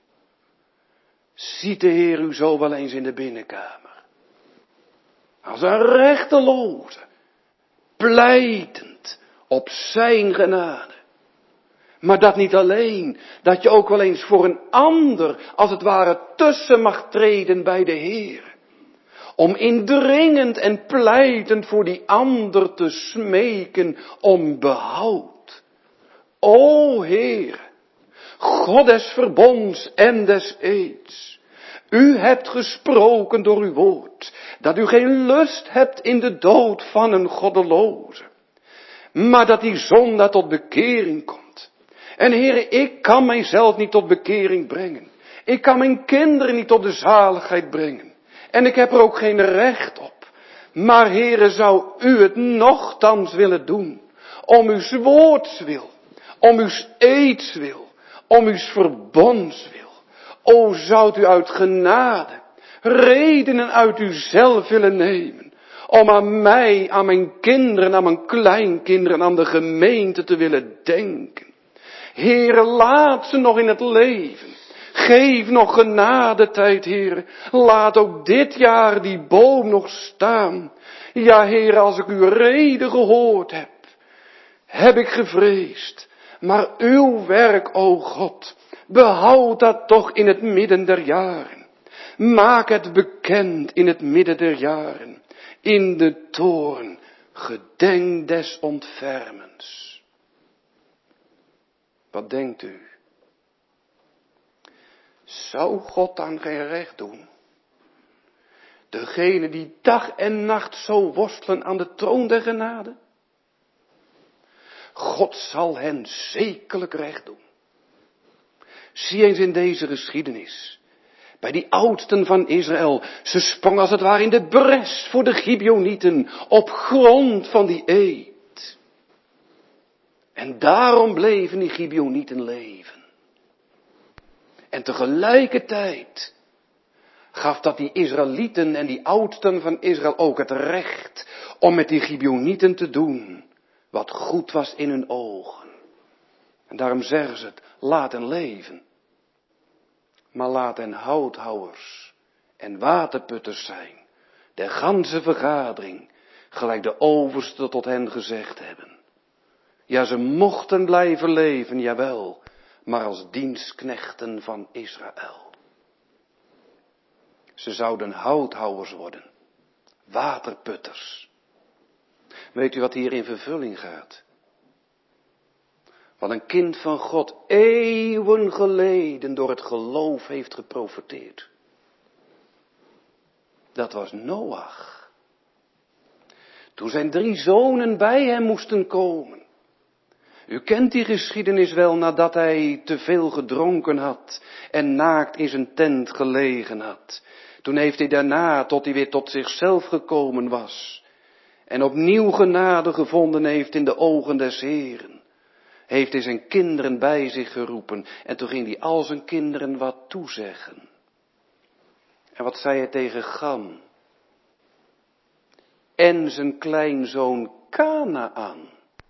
Ziet de Heer u zo wel eens in de binnenkamer. Als een rechteloze, pleitend op zijn genade. Maar dat niet alleen, dat je ook wel eens voor een ander, als het ware, tussen mag treden bij de Heer. Om indringend en pleitend voor die ander te smeken om behoud. O Heer, God des verbonds en des eeds. U hebt gesproken door uw woord, dat u geen lust hebt in de dood van een goddeloze. Maar dat die zondaar tot bekering komt. En Heere, ik kan mijzelf niet tot bekering brengen. Ik kan mijn kinderen niet tot de zaligheid brengen. En ik heb er ook geen recht op. Maar Heere, zou u het nochtans willen doen. Om uw woords wil. Om uw eeds wil. Om uw verbonds wil. O, zou u uit genade redenen uit uzelf willen nemen. Om aan mij, aan mijn kinderen, aan mijn kleinkinderen, aan de gemeente te willen denken. Heere, laat ze nog in het leven. Geef nog genadetijd, Heere. Laat ook dit jaar die boom nog staan. Ja, Heere, als ik uw reden gehoord heb, heb ik gevreesd. Maar uw werk, o God, behoud dat toch in het midden der jaren. Maak het bekend in het midden der jaren. In de toorn, gedenk des ontfermens. Wat denkt u? Zou God dan geen recht doen? Degene die dag en nacht zo worstelen aan de troon der genade. God zal hen zekerlijk recht doen. Zie eens in deze geschiedenis. Bij die oudsten van Israël. Ze sprongen als het ware in de bres voor de Gibeonieten. Op grond van die eed. En daarom bleven die Gibeonieten leven. En tegelijkertijd gaf dat die Israëlieten en die oudsten van Israël ook het recht om met die Gibeonieten te doen wat goed was in hun ogen. En daarom zeggen ze het, laat hen leven. Maar laat hen houthouwers en waterputters zijn, de ganse vergadering, gelijk de oversten tot hen gezegd hebben. Ja, ze mochten blijven leven, jawel, maar als dienstknechten van Israël. Ze zouden houthouwers worden, waterputters. Weet u wat hier in vervulling gaat? Wat een kind van God eeuwen geleden door het geloof heeft geprofeteerd. Dat was Noach. Toen zijn drie zonen bij hem moesten komen. U kent die geschiedenis wel, nadat hij te veel gedronken had en naakt in zijn tent gelegen had. Toen heeft hij daarna, tot hij weer tot zichzelf gekomen was en opnieuw genade gevonden heeft in de ogen des Heeren, heeft hij zijn kinderen bij zich geroepen en toen ging hij al zijn kinderen wat toezeggen. En wat zei hij tegen Cham? En zijn kleinzoon Kanaan.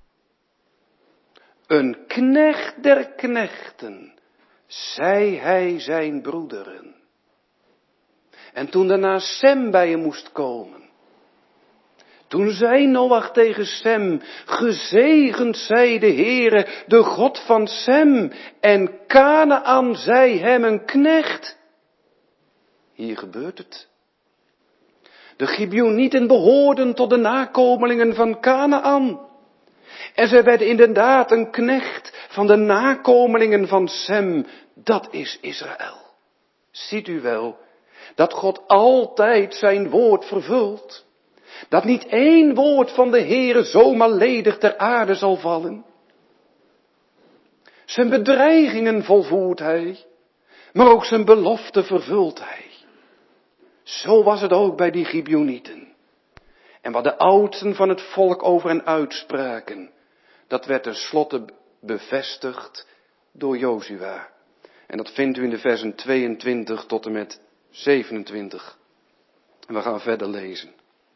Een knecht der knechten, zei hij zijn broederen. En toen daarna Sem bij hem moest komen. Toen zei Noach tegen Sem, gezegend zij de Heere, de God van Sem, en Kanaan zij hem een knecht. Hier gebeurt het. De Gibeonieten behoorden tot de nakomelingen van Kanaan. En zij werden inderdaad een knecht van de nakomelingen van Sem. Dat is Israël. Ziet u wel, dat God altijd zijn woord vervult. Dat niet één woord van de Heere zomaar ledig ter aarde zal vallen. Zijn bedreigingen volvoert hij, maar ook zijn belofte vervult hij. Zo was het ook bij die Gibeonieten. En wat de oudsten van het volk over hen uitspraken, dat werd tenslotte bevestigd door Jozua. En dat vindt u in de versen tweeëntwintig tot en met zevenentwintig. En we gaan verder lezen.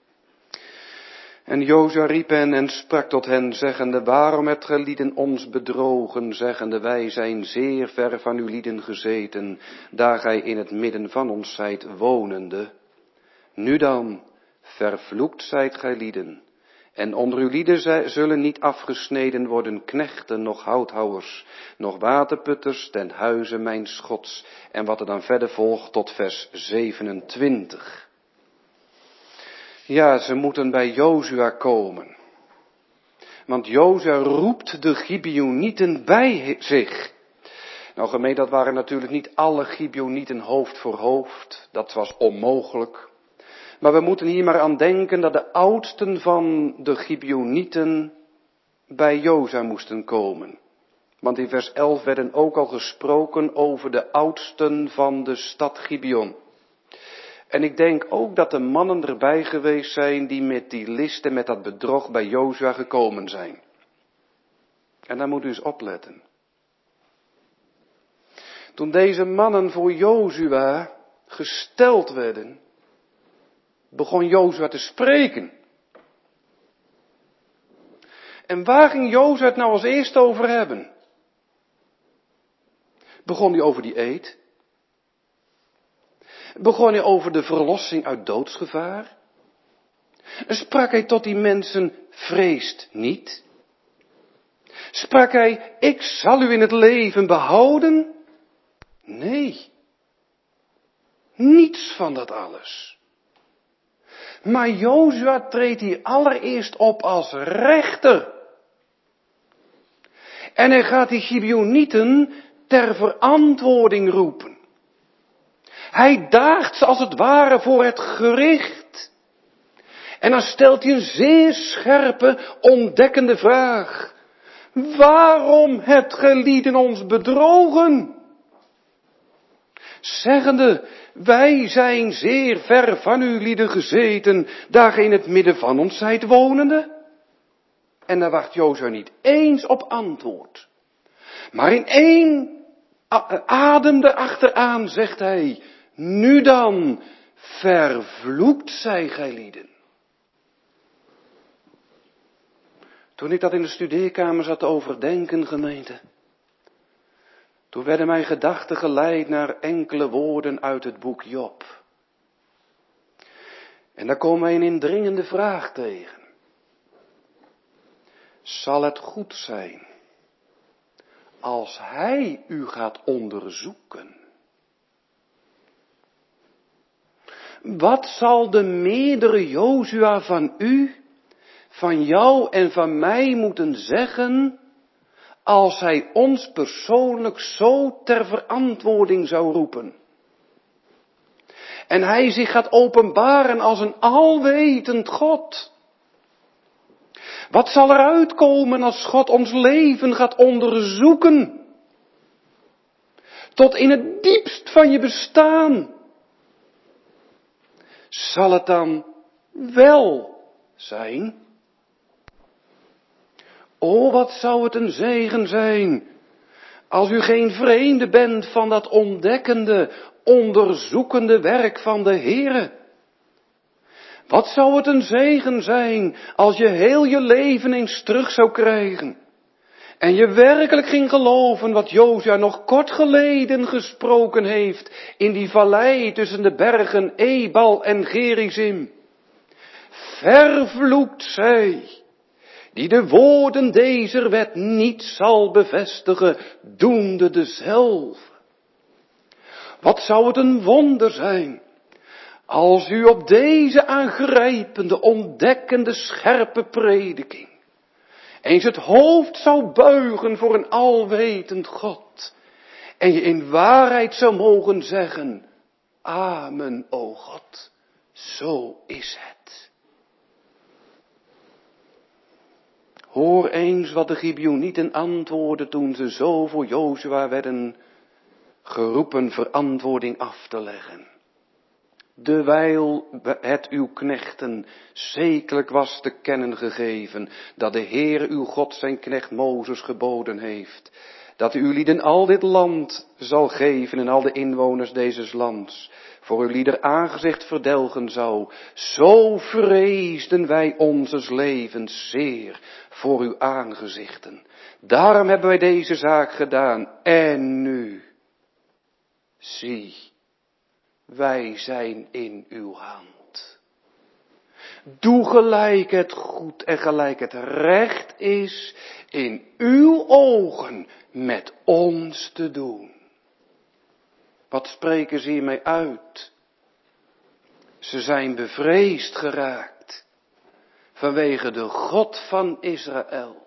En Jozua riep hen en sprak tot hen, zeggende, waarom hebt gij lieden ons bedrogen, zeggende, wij zijn zeer ver van uw lieden gezeten, daar gij in het midden van ons zijt wonende. Nu dan, vervloekt zijt gij lieden, en onder uw lieden zullen niet afgesneden worden knechten, noch houthouwers, noch waterputters ten huize mijns Gods. En wat er dan verder volgt tot vers zevenentwintig. Ja, ze moeten bij Jozua komen. Want Jozua roept de Gibeonieten bij zich. Nou gemeen, dat waren natuurlijk niet alle Gibeonieten hoofd voor hoofd. Dat was onmogelijk. Maar we moeten hier maar aan denken dat de oudsten van de Gibeonieten bij Jozua moesten komen. Want in vers elf werden ook al gesproken over de oudsten van de stad Gibeon. En ik denk ook dat de mannen erbij geweest zijn die met die list en met dat bedrog bij Jozua gekomen zijn. En daar moet u eens opletten. Toen deze mannen voor Jozua gesteld werden, begon Jozua te spreken. En waar ging Jozua het nou als eerste over hebben? Begon hij over die eed? Begon hij over de verlossing uit doodsgevaar? Sprak hij tot die mensen, vreest niet? Sprak hij, ik zal u in het leven behouden? Nee, niets van dat alles. Maar Jozua treedt hier allereerst op als rechter. En hij gaat die Gibeonieten ter verantwoording roepen. Hij daagt ze als het ware voor het gericht. En dan stelt hij een zeer scherpe, ontdekkende vraag. Waarom hebt gelieden ons bedrogen? Zeggende, wij zijn zeer ver van u lieden gezeten, daar ge in het midden van ons zijt wonende. En daar wacht Jozua niet eens op antwoord. Maar in één adem erachteraan zegt hij, nu dan, vervloekt zij gij lieden. Toen ik dat in de studeerkamer zat te overdenken, gemeente, toen werden mijn gedachten geleid naar enkele woorden uit het boek Job. En daar komen wij een indringende vraag tegen. Zal het goed zijn als hij u gaat onderzoeken? Wat zal de meerdere Jozua van u, van jou en van mij moeten zeggen, als hij ons persoonlijk zo ter verantwoording zou roepen? En hij zich gaat openbaren als een alwetend God. Wat zal er uitkomen als God ons leven gaat onderzoeken? Tot in het diepst van je bestaan. Zal het dan wel zijn? O, wat zou het een zegen zijn, als u geen vreemde bent van dat ontdekkende, onderzoekende werk van de Heere. Wat zou het een zegen zijn, als je heel je leven eens terug zou krijgen. En je werkelijk ging geloven wat Jozua nog kort geleden gesproken heeft in die vallei tussen de bergen Ebal en Gerizim. Vervloekt zij, die de woorden dezer wet niet zal bevestigen, doende dezelfde. Wat zou het een wonder zijn, als u op deze aangrijpende, ontdekkende, scherpe prediking eens het hoofd zou buigen voor een alwetend God en je in waarheid zou mogen zeggen, Amen, o God, zo is het. Hoor eens wat de Gibeonieten antwoordden toen ze zo voor Jozua werden geroepen verantwoording af te leggen. Dewijl het uw knechten zekerlijk was te kennen gegeven, dat de Heere uw God zijn knecht Mozes geboden heeft, dat u lieden al dit land zal geven en al de inwoners dezes lands, voor uw lieder aangezicht verdelgen zou, zo vreesden wij onzes levens zeer voor uw aangezichten. Daarom hebben wij deze zaak gedaan. En nu, zie, wij zijn in uw hand. Doe gelijk het goed en gelijk het recht is in uw ogen met ons te doen. Wat spreken ze hiermee uit? Ze zijn bevreesd geraakt vanwege de God van Israël.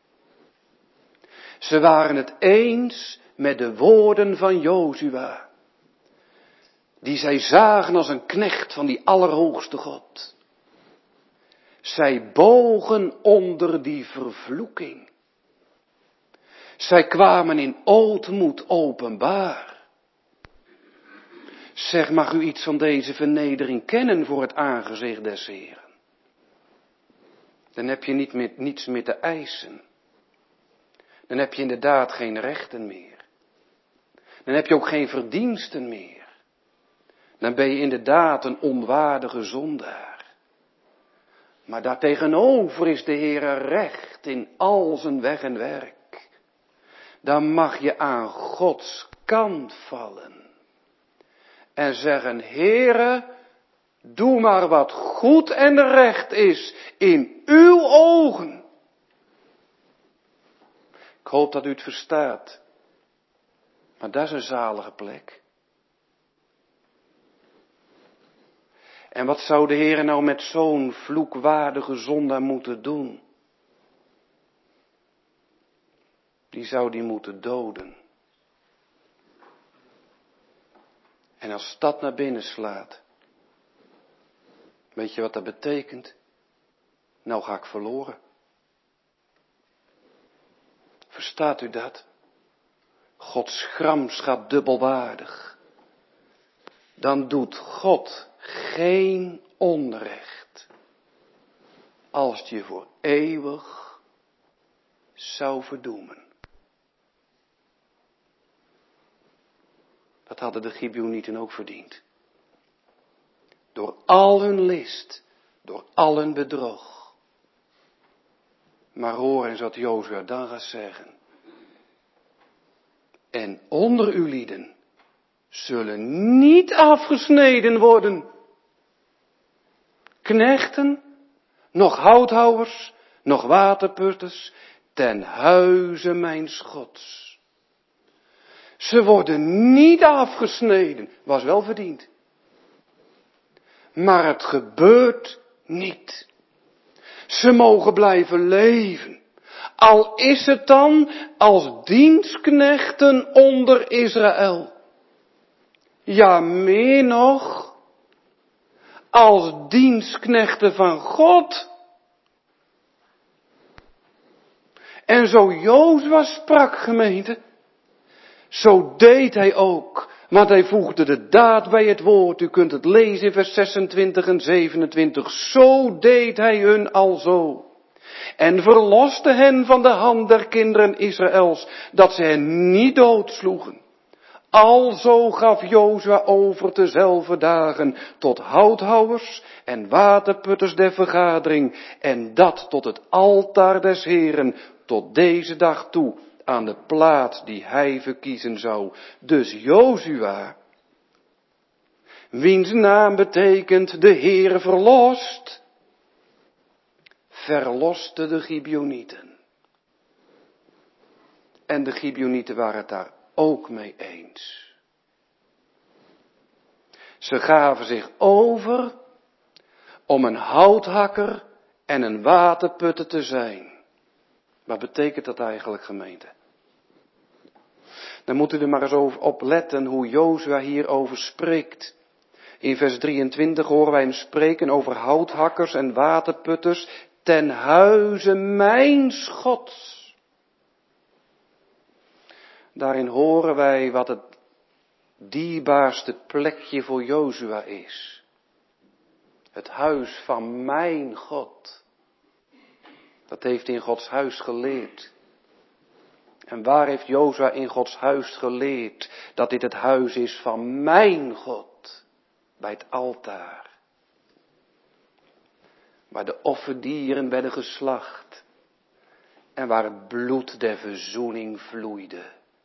Ze waren het eens met de woorden van Jozua, die zij zagen als een knecht van die allerhoogste God. Zij bogen onder die vervloeking. Zij kwamen in ootmoed openbaar. Zeg, mag u iets van deze vernedering kennen voor het aangezicht des Heeren? Dan heb je niet meer, niets meer te eisen. Dan heb je inderdaad geen rechten meer. Dan heb je ook geen verdiensten meer. Dan ben je inderdaad een onwaardige zondaar. Maar daartegenover is de Heere recht in al zijn weg en werk. Dan mag je aan Gods kant vallen. En zeggen, Heere, doe maar wat goed en recht is in uw ogen. Ik hoop dat u het verstaat. Maar dat is een zalige plek. En wat zou de Heer nou met zo'n vloekwaardige zondaar moeten doen? Die zou die moeten doden. En als dat naar binnen slaat, weet je wat dat betekent? Nou ga ik verloren. Verstaat u dat? Gods gramschap dubbelwaardig. Dan doet God geen onrecht als het je voor eeuwig zou verdoemen. Dat hadden de Gibeonieten ook verdiend. Door al hun list, door al hun bedrog. Maar hoor eens wat Jozua dan gaat zeggen. En onder uw lieden zullen niet afgesneden worden. Knechten, nog houthouwers, nog waterputters, ten huize mijns Gods. Ze worden niet afgesneden, was wel verdiend. Maar het gebeurt niet. Ze mogen blijven leven. Al is het dan als dienstknechten onder Israël. Ja, meer nog, als dienstknechten van God. En zo Jozua sprak, gemeente, zo deed hij ook. Want hij voegde de daad bij het woord. U kunt het lezen in vers zesentwintig en zevenentwintig. Zo deed hij hun alzo. En verloste hen van de hand der kinderen Israëls, dat ze hen niet doodsloegen. Alzo gaf Jozua over tezelfde dagen tot houthouwers en waterputters der vergadering, en dat tot het altaar des Heren, tot deze dag toe, aan de plaats die hij verkiezen zou. Dus Jozua, wiens naam betekent de Heere verlost, verloste de Gibeonieten. En de Gibeonieten waren het daar ook mee eens. Ze gaven zich over om een houthakker en een waterputter te zijn. Wat betekent dat eigenlijk, gemeente? Dan moet u er maar eens over op letten hoe Jozua hierover spreekt. In vers drieëntwintig horen wij hem spreken over houthakkers en waterputters ten huize mijns Gods. Daarin horen wij wat het dierbaarste plekje voor Jozua is. Het huis van mijn God. Dat heeft hij in Gods huis geleerd. En waar heeft Jozua in Gods huis geleerd dat dit het huis is van mijn God? Bij het altaar. Waar de offerdieren werden geslacht. En waar het bloed der verzoening vloeide.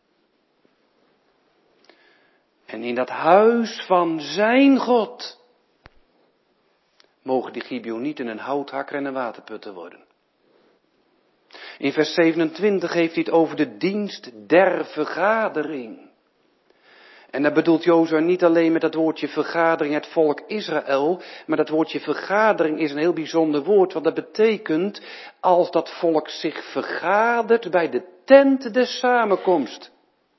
En in dat huis van zijn God mogen die Gibeonieten een houthakker en een waterputter worden. In vers zevenentwintig heeft hij het over de dienst der vergadering. En daar bedoelt Jozua niet alleen met dat woordje vergadering het volk Israël, maar dat woordje vergadering is een heel bijzonder woord, want dat betekent als dat volk zich vergadert bij de tent des samenkomst.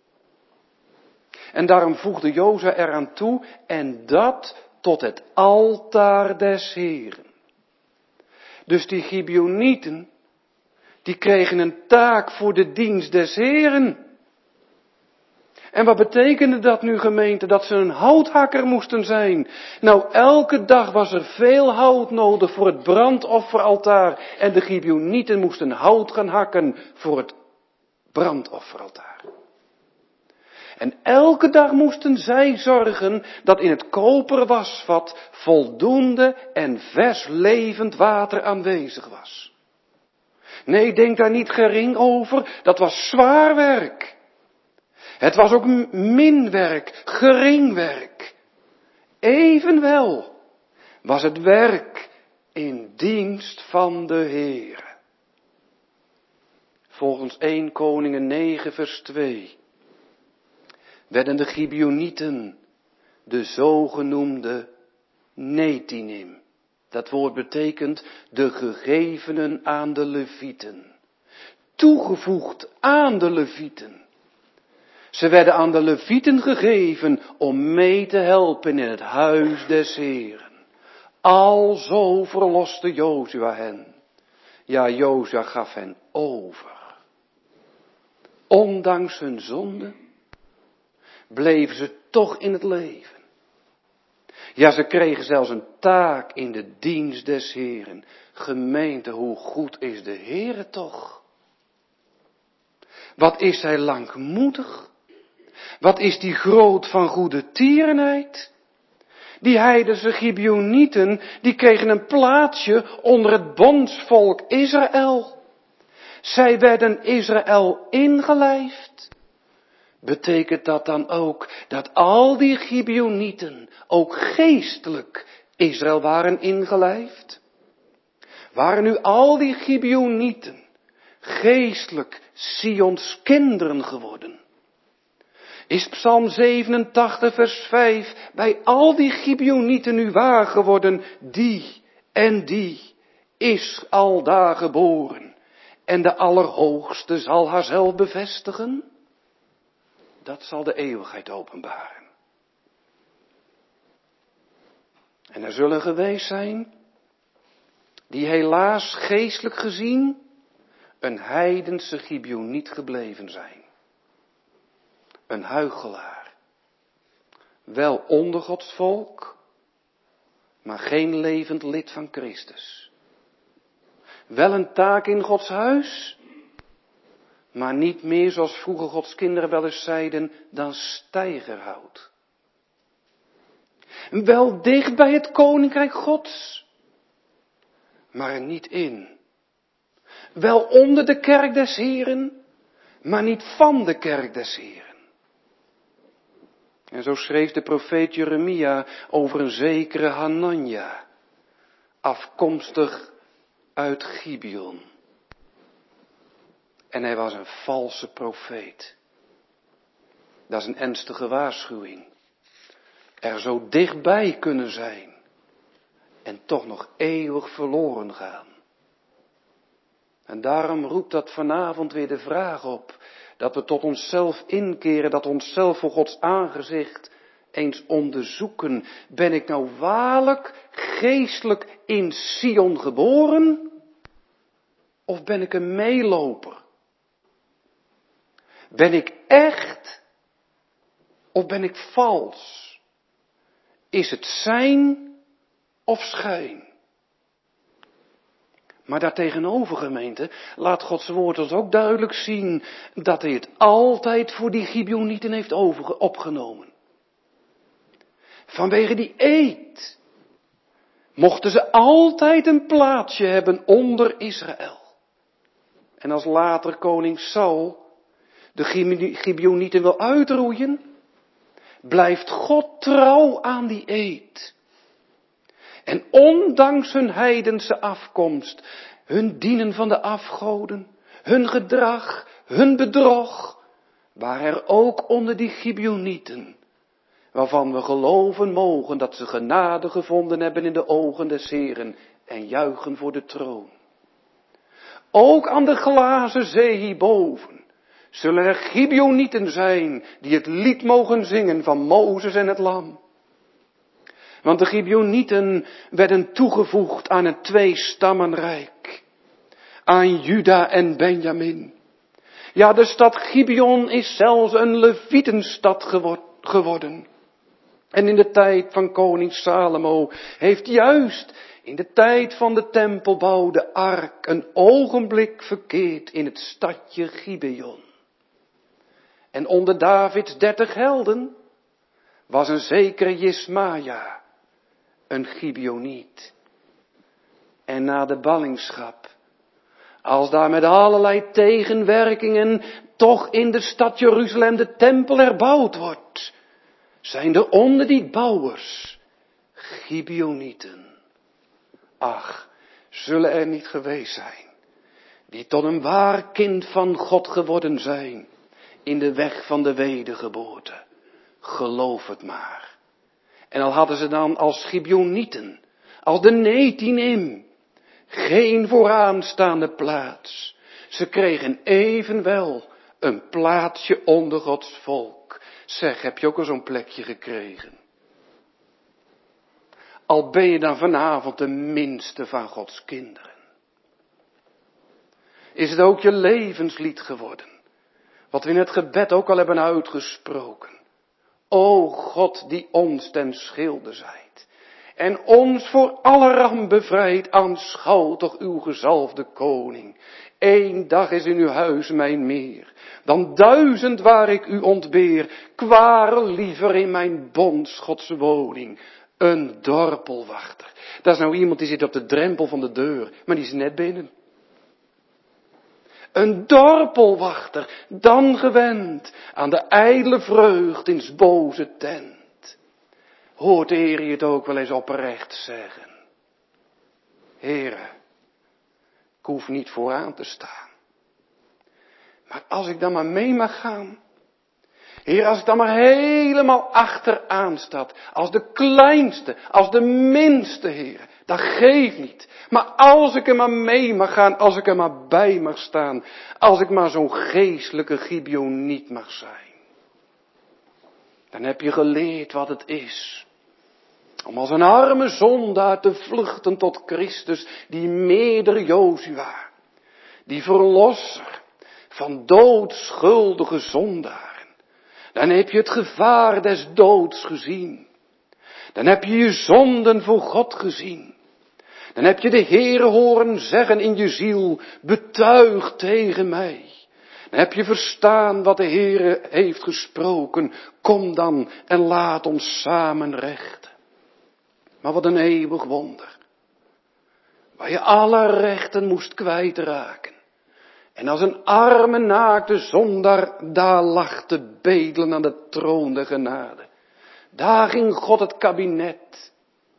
En daarom voegde Jozua eraan toe, en dat tot het altaar des Heren. Dus die Gibeonieten, die kregen een taak voor de dienst des Heren. En wat betekende dat nu, gemeente? Dat ze een houthakker moesten zijn. Nou, elke dag was er veel hout nodig voor het brandofferaltaar. En de Gibeonieten moesten hout gaan hakken voor het brandofferaltaar. En elke dag moesten zij zorgen dat in het koperen wasvat voldoende en vers levend water aanwezig was. Nee, denk daar niet gering over, dat was zwaar werk. Het was ook minwerk, gering werk. Evenwel was het werk in dienst van de Heer. Volgens eerste Koningen negen vers twee werden de Gibeonieten de zogenoemde Netinim. Dat woord betekent de gegevenen aan de Levieten. Toegevoegd aan de Levieten. Ze werden aan de Levieten gegeven om mee te helpen in het huis des Heeren. Alzo verloste Jozua hen. Ja, Jozua gaf hen over. Ondanks hun zonde bleven ze toch in het leven. Ja, ze kregen zelfs een taak in de dienst des Heeren. Gemeente, hoe goed is de Heere toch? Wat is hij langmoedig? Wat is die groot van goede tierenheid? Die heidense Gibeonieten, die kregen een plaatsje onder het bondsvolk Israël. Zij werden Israël ingelijfd. Betekent dat dan ook dat al die Gibeonieten ook geestelijk Israël waren ingelijfd? Waren nu al die Gibeonieten geestelijk Sions kinderen geworden? Is Psalm zevenentachtig vers vijf bij al die Gibeonieten nu waar geworden? Die en die is aldaar geboren en de Allerhoogste zal haarzelf bevestigen? Dat zal de eeuwigheid openbaren. En er zullen geweest zijn die helaas geestelijk gezien een heidense Gibeoniet gebleven zijn. Een huichelaar. Wel onder Gods volk, maar geen levend lid van Christus. Wel een taak in Gods huis, maar niet meer zoals vroeger Gods kinderen wel eens zeiden, dan steigerhout. Wel dicht bij het koninkrijk Gods, maar er niet in. Wel onder de kerk des Heren, maar niet van de kerk des Heren. En zo schreef de profeet Jeremia over een zekere Hananja, afkomstig uit Gibeon. En hij was een valse profeet. Dat is een ernstige waarschuwing. Er zo dichtbij kunnen zijn en toch nog eeuwig verloren gaan. En daarom roept dat vanavond weer de vraag op, dat we tot onszelf inkeren, dat we onszelf voor Gods aangezicht eens onderzoeken. Ben ik nou waarlijk geestelijk in Sion geboren? Of ben ik een meeloper? Ben ik echt? Of ben ik vals? Is het zijn of schijn? Maar daartegenover, gemeente, laat Gods woord ons ook duidelijk zien dat hij het altijd voor die Gibeonieten heeft over, opgenomen. Vanwege die eed mochten ze altijd een plaatsje hebben onder Israël. En als later koning Saul de Gibeonieten wil uitroeien, blijft God trouw aan die eed. En ondanks hun heidense afkomst, hun dienen van de afgoden, hun gedrag, hun bedrog, waren er ook onder die Gibeonieten, waarvan we geloven mogen dat ze genade gevonden hebben in de ogen des Heren en juichen voor de troon. Ook aan de glazen zee hierboven zullen er Gibeonieten zijn die het lied mogen zingen van Mozes en het Lam. Want de Gibeonieten werden toegevoegd aan het tweestammenrijk, aan Juda en Benjamin. Ja, de stad Gibeon is zelfs een Levietenstad geworden. En in de tijd van koning Salomo heeft juist in de tijd van de tempelbouw de ark een ogenblik verkeerd in het stadje Gibeon. En onder Davids dertig helden was een zekere Jesmaja, een Gibeoniet. En na de ballingschap, als daar met allerlei tegenwerkingen toch in de stad Jeruzalem de tempel herbouwd wordt, zijn er onder die bouwers Gibeonieten. Ach, zullen er niet geweest zijn die tot een waar kind van God geworden zijn in de weg van de wedergeboorte. Geloof het maar. En al hadden ze dan als Gibeonieten, als de Netinim, geen vooraanstaande plaats. Ze kregen evenwel Een plaatsje onder Gods volk. Zeg, heb je ook al zo'n plekje gekregen? Al ben je dan vanavond de minste van Gods kinderen. Is het ook je levenslied geworden? Wat we in het gebed ook al hebben uitgesproken. O God die ons ten schilde zijt. En ons voor alle ramp bevrijdt. Aanschouw toch uw gezalfde koning. Eén dag is in uw huis mijn meer. Dan duizend waar ik u ontbeer. Kware liever in mijn bonds Gods woning. Een dorpelwachter. Dat is nou iemand die zit op de drempel van de deur. Maar die is net binnen. Een dorpelwachter, dan gewend aan de ijdele vreugd in 's boze tent. Hoort de Heer je het ook wel eens oprecht zeggen? Heere, ik hoef niet vooraan te staan. Maar als ik dan maar mee mag gaan. Heer, als ik dan maar helemaal achteraan sta. Als de kleinste, als de minste, Heer. Dat geeft niet. Maar als ik er maar mee mag gaan, als ik er maar bij mag staan. Als ik maar zo'n geestelijke Gibeoniet mag zijn. Dan heb je geleerd wat het is. Om als een arme zondaar te vluchten tot Christus, die meerder Jozua. Die verlosser van doodschuldige zondaren. Dan heb je het gevaar des doods gezien. Dan heb je je zonden voor God gezien. Dan heb je de Heere horen zeggen in je ziel, betuig tegen mij. Dan heb je verstaan wat de Heere heeft gesproken. Kom dan en laat ons samen rechten. Maar wat een eeuwig wonder. Waar je alle rechten moest kwijtraken. En als een arme naakte zondaar daar lag te bedelen aan de troon der genade. Daar ging God het kabinet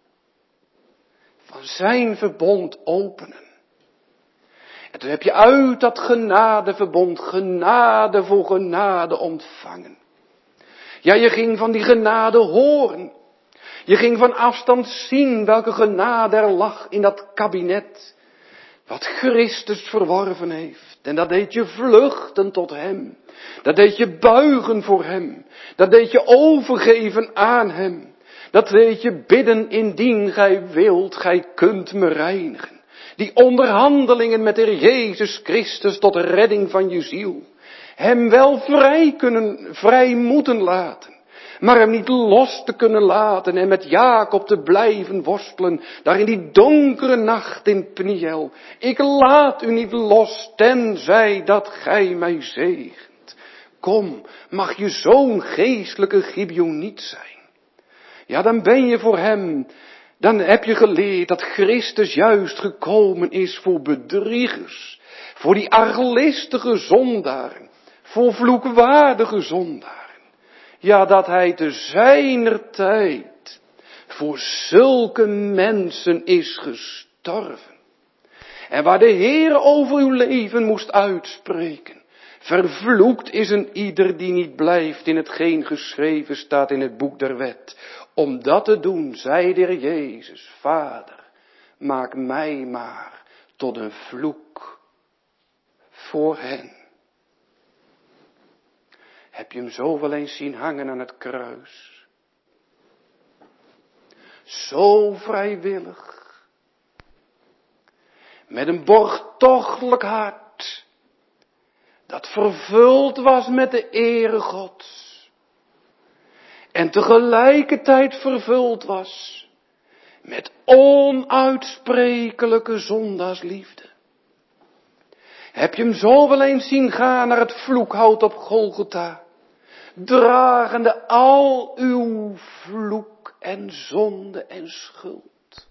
van zijn verbond openen. En toen heb je uit dat genadeverbond genade voor genade ontvangen. Ja, je ging van die genade horen. Je ging van afstand zien welke genade er lag in dat kabinet. Wat Christus verworven heeft. En dat deed je vluchten tot hem. Dat deed je buigen voor hem. Dat deed je overgeven aan hem. Dat deed je bidden indien gij wilt, gij kunt me reinigen. Die onderhandelingen met de Heer Jezus Christus tot redding van je ziel. Hem wel vrij kunnen, vrij moeten laten. Maar hem niet los te kunnen laten en met Jacob te blijven worstelen. Daar in die donkere nacht in Peniel. Ik laat u niet los, tenzij dat gij mij zegent. Kom, mag je zo'n geestelijke Gibeoniet zijn. Ja, dan ben je voor hem, dan heb je geleerd dat Christus juist gekomen is voor bedriegers. Voor die arglistige zondaren. Voor vloekwaardige zondaren. Ja, dat hij te zijner tijd voor zulke mensen is gestorven. En waar de Heer over uw leven moest uitspreken. Vervloekt is een ieder die niet blijft in hetgeen geschreven staat in het boek der wet. Om dat te doen, zei de Heer Jezus, Vader, maak mij maar tot een vloek voor hen. Heb je hem zo wel eens zien hangen aan het kruis? Zo vrijwillig. Met een borgtochtelijk hart. Dat vervuld was met de ere Gods. En tegelijkertijd vervuld was met onuitsprekelijke zondaarsliefde. Heb je hem zo wel eens zien gaan naar het vloekhout op Golgotha? Dragende al uw vloek en zonde en schuld.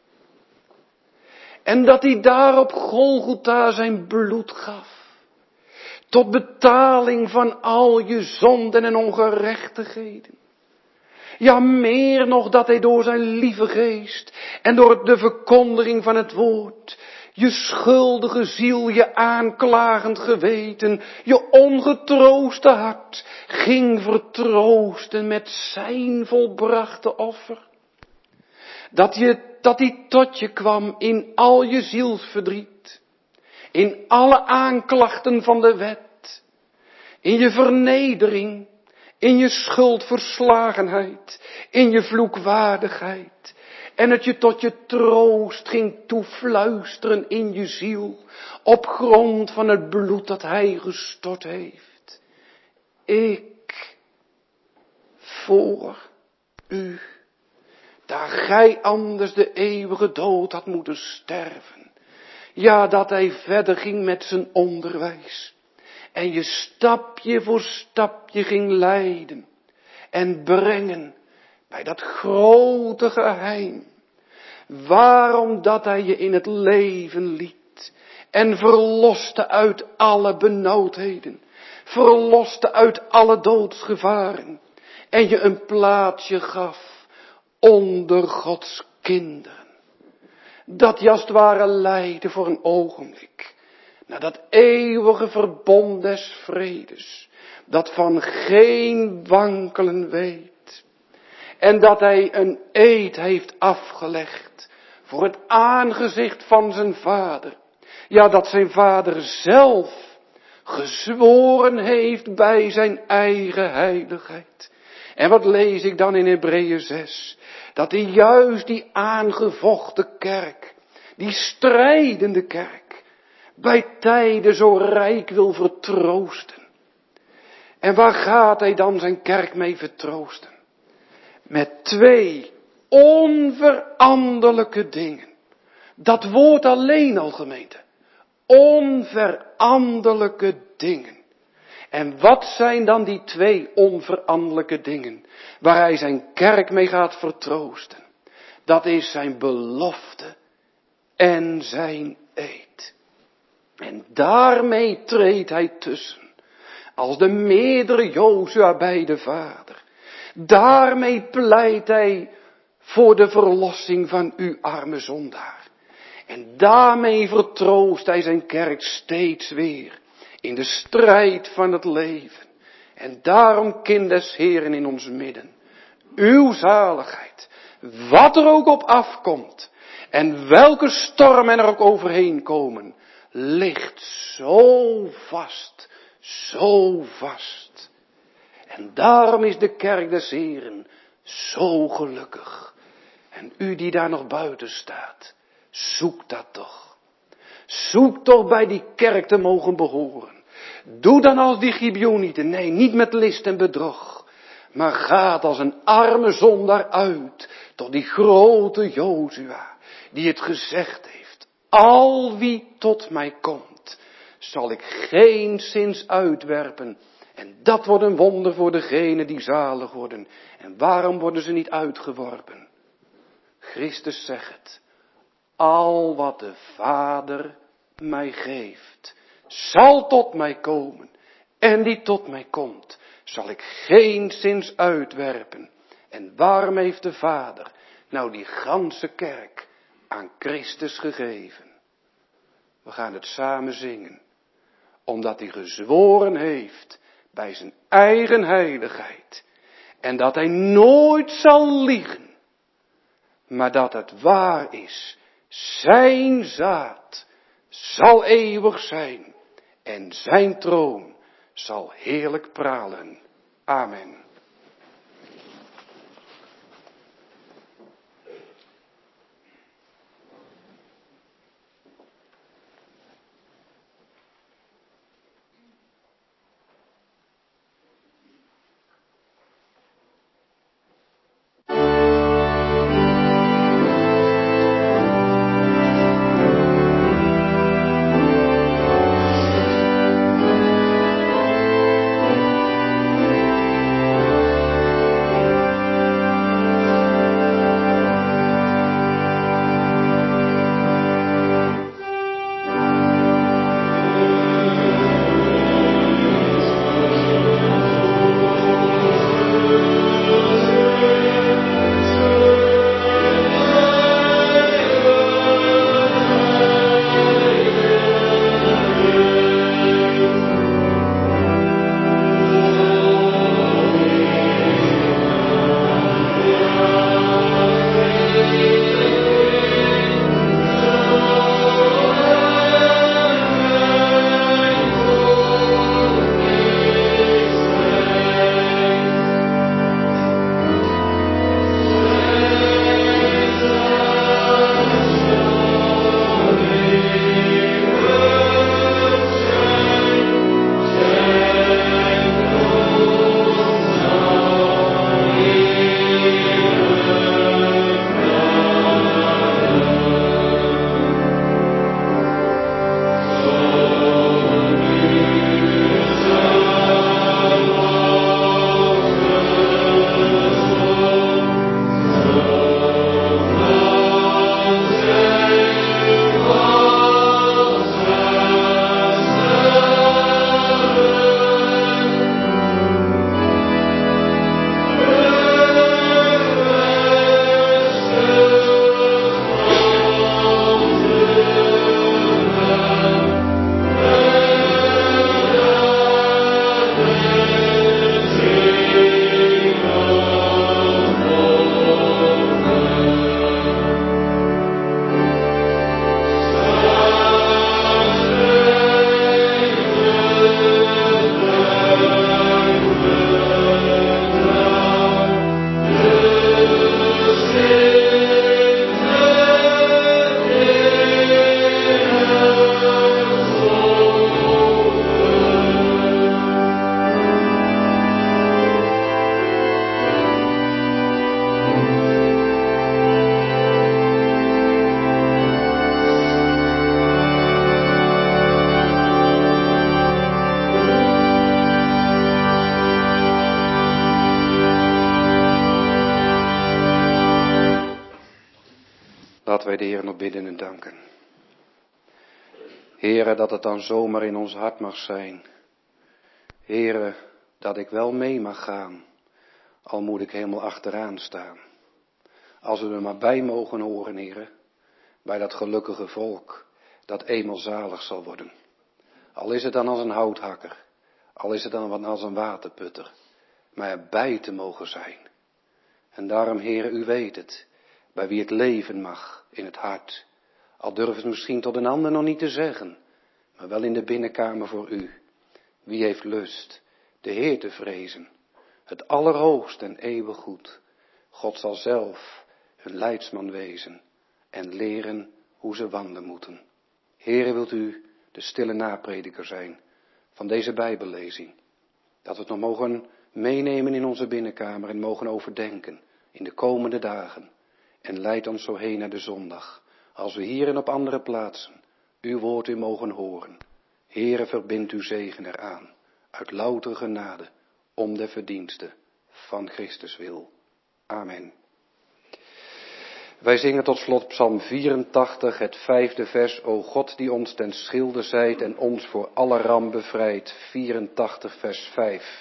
En dat hij daar op Golgotha zijn bloed gaf. Tot betaling van al je zonden en ongerechtigheden. Ja, meer nog dat hij door zijn lieve geest en door de verkondiging van het woord je schuldige ziel, je aanklagend geweten, je ongetrooste hart ging vertroosten met zijn volbrachte offer. Dat je, dat hij tot je kwam in al je zielsverdriet, in alle aanklachten van de wet. In je vernedering, in je schuldverslagenheid, in je vloekwaardigheid. En het je tot je troost ging toefluisteren in je ziel, op grond van het bloed dat hij gestort heeft. Ik voor u, daar gij anders de eeuwige dood had moeten sterven. Ja, dat hij verder ging met zijn onderwijs. En je stapje voor stapje ging leiden en brengen bij dat grote geheim. Waarom dat hij je in het leven liet en verloste uit alle benauwdheden. Verloste uit alle doodsgevaren. En je een plaatsje gaf onder Gods kinderen. Dat je als het ware leidde voor een ogenblik. Naar dat eeuwige verbond des vredes. Dat van geen wankelen weet. En dat hij een eed heeft afgelegd. Voor het aangezicht van zijn vader. Ja, dat zijn vader zelf gezworen heeft bij zijn eigen heiligheid. En wat lees ik dan in Hebreeën zes? Dat hij juist die aangevochten kerk, die strijdende kerk, bij tijden zo rijk wil vertroosten. En waar gaat hij dan zijn kerk mee vertroosten? Met twee onveranderlijke dingen. Dat woord alleen al, gemeente. Onveranderlijke dingen. En wat zijn dan die twee onveranderlijke dingen waar hij zijn kerk mee gaat vertroosten? Dat is zijn belofte en zijn eed. En daarmee treedt hij tussen, als de meerdere Jozua bij de Vader. Daarmee pleit hij voor de verlossing van u arme zondaar. En daarmee vertroost hij zijn kerk steeds weer in de strijd van het leven. En daarom, kind des Heeren in ons midden, uw zaligheid, wat er ook op afkomt en welke stormen er ook overheen komen, ligt zo vast, zo vast. En daarom is de kerk des Heeren zo gelukkig. En u die daar nog buiten staat, zoek dat toch. Zoek toch bij die kerk te mogen behoren. Doe dan als die Gibeonieten, nee, niet met list en bedrog. Maar gaat als een arme zondaar uit tot die grote Jozua, die het gezegd heeft. Al wie tot mij komt, zal ik geenszins uitwerpen. En dat wordt een wonder voor degenen die zalig worden. En waarom worden ze niet uitgeworpen? Christus zegt het. Al wat de Vader mij geeft, zal tot mij komen. En die tot mij komt, zal ik geenszins uitwerpen. En waarom heeft de Vader nou die ganse kerk aan Christus gegeven? We gaan het samen zingen. Omdat hij gezworen heeft bij zijn eigen heiligheid. En dat hij nooit zal liegen. Maar dat het waar is. Zijn zaad zal eeuwig zijn. En zijn troon zal heerlijk pralen. Amen. Laten wij de Heer nog bidden en danken. Heere, dat het dan zomaar in ons hart mag zijn. Heere, dat ik wel mee mag gaan, al moet ik helemaal achteraan staan. Als we er maar bij mogen horen, Heere, bij dat gelukkige volk, dat eenmaal zalig zal worden. Al is het dan als een houthakker, al is het dan als een waterputter, maar erbij te mogen zijn. En daarom, Heere, u weet het, bij wie het leven mag in het hart. Al durft het misschien tot een ander nog niet te zeggen, maar wel in de binnenkamer voor u. Wie heeft lust de Heer te vrezen, het allerhoogst en eeuwig goed. God zal zelf hun leidsman wezen en leren hoe ze wandelen moeten. Heere, wilt u de stille naprediker zijn van deze Bijbellezing. Dat we het nog mogen meenemen in onze binnenkamer en mogen overdenken in de komende dagen. En leid ons zo heen naar de zondag, als we hier en op andere plaatsen uw woord u mogen horen. Heere, verbind uw zegen eraan, uit louter genade, om de verdiensten van Christus wil. Amen. Wij zingen tot slot Psalm vierentachtig, het vijfde vers. O God, die ons ten schilde zijt en ons voor alle ramp bevrijdt. vierentachtig, vers vijf.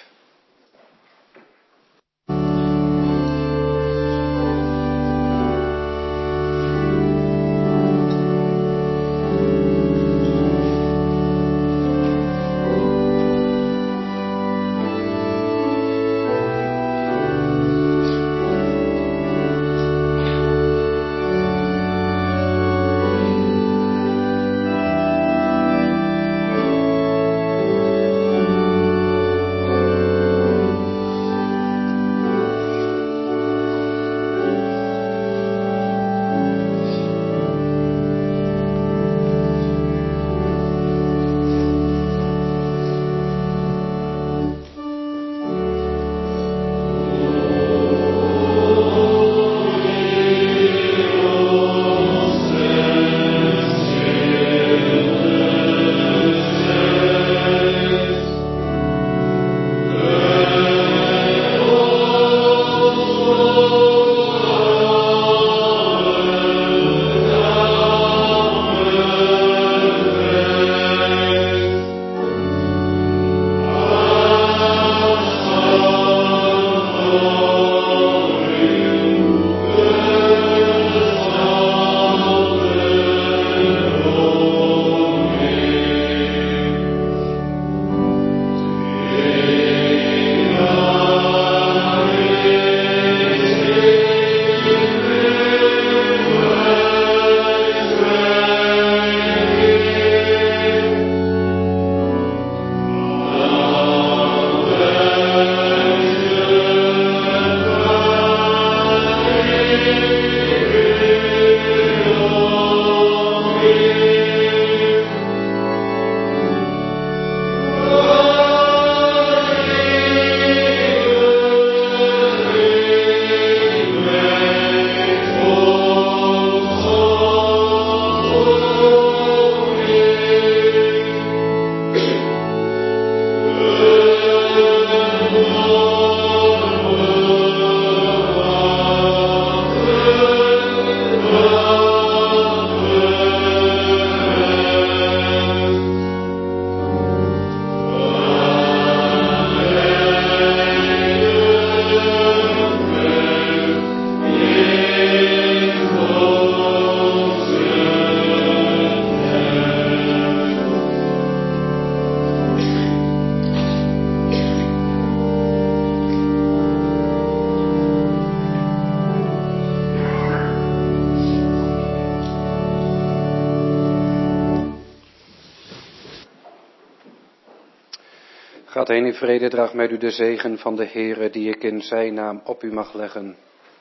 Gaat heen in vrede, draag met u de zegen van de Heere, die ik in zijn naam op u mag leggen.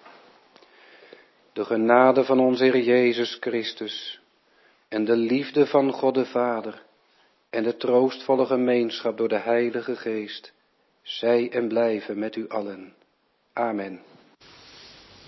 De genade van onze Heer Jezus Christus en de liefde van God de Vader en de troostvolle gemeenschap door de Heilige Geest, zij en blijven met u allen. Amen.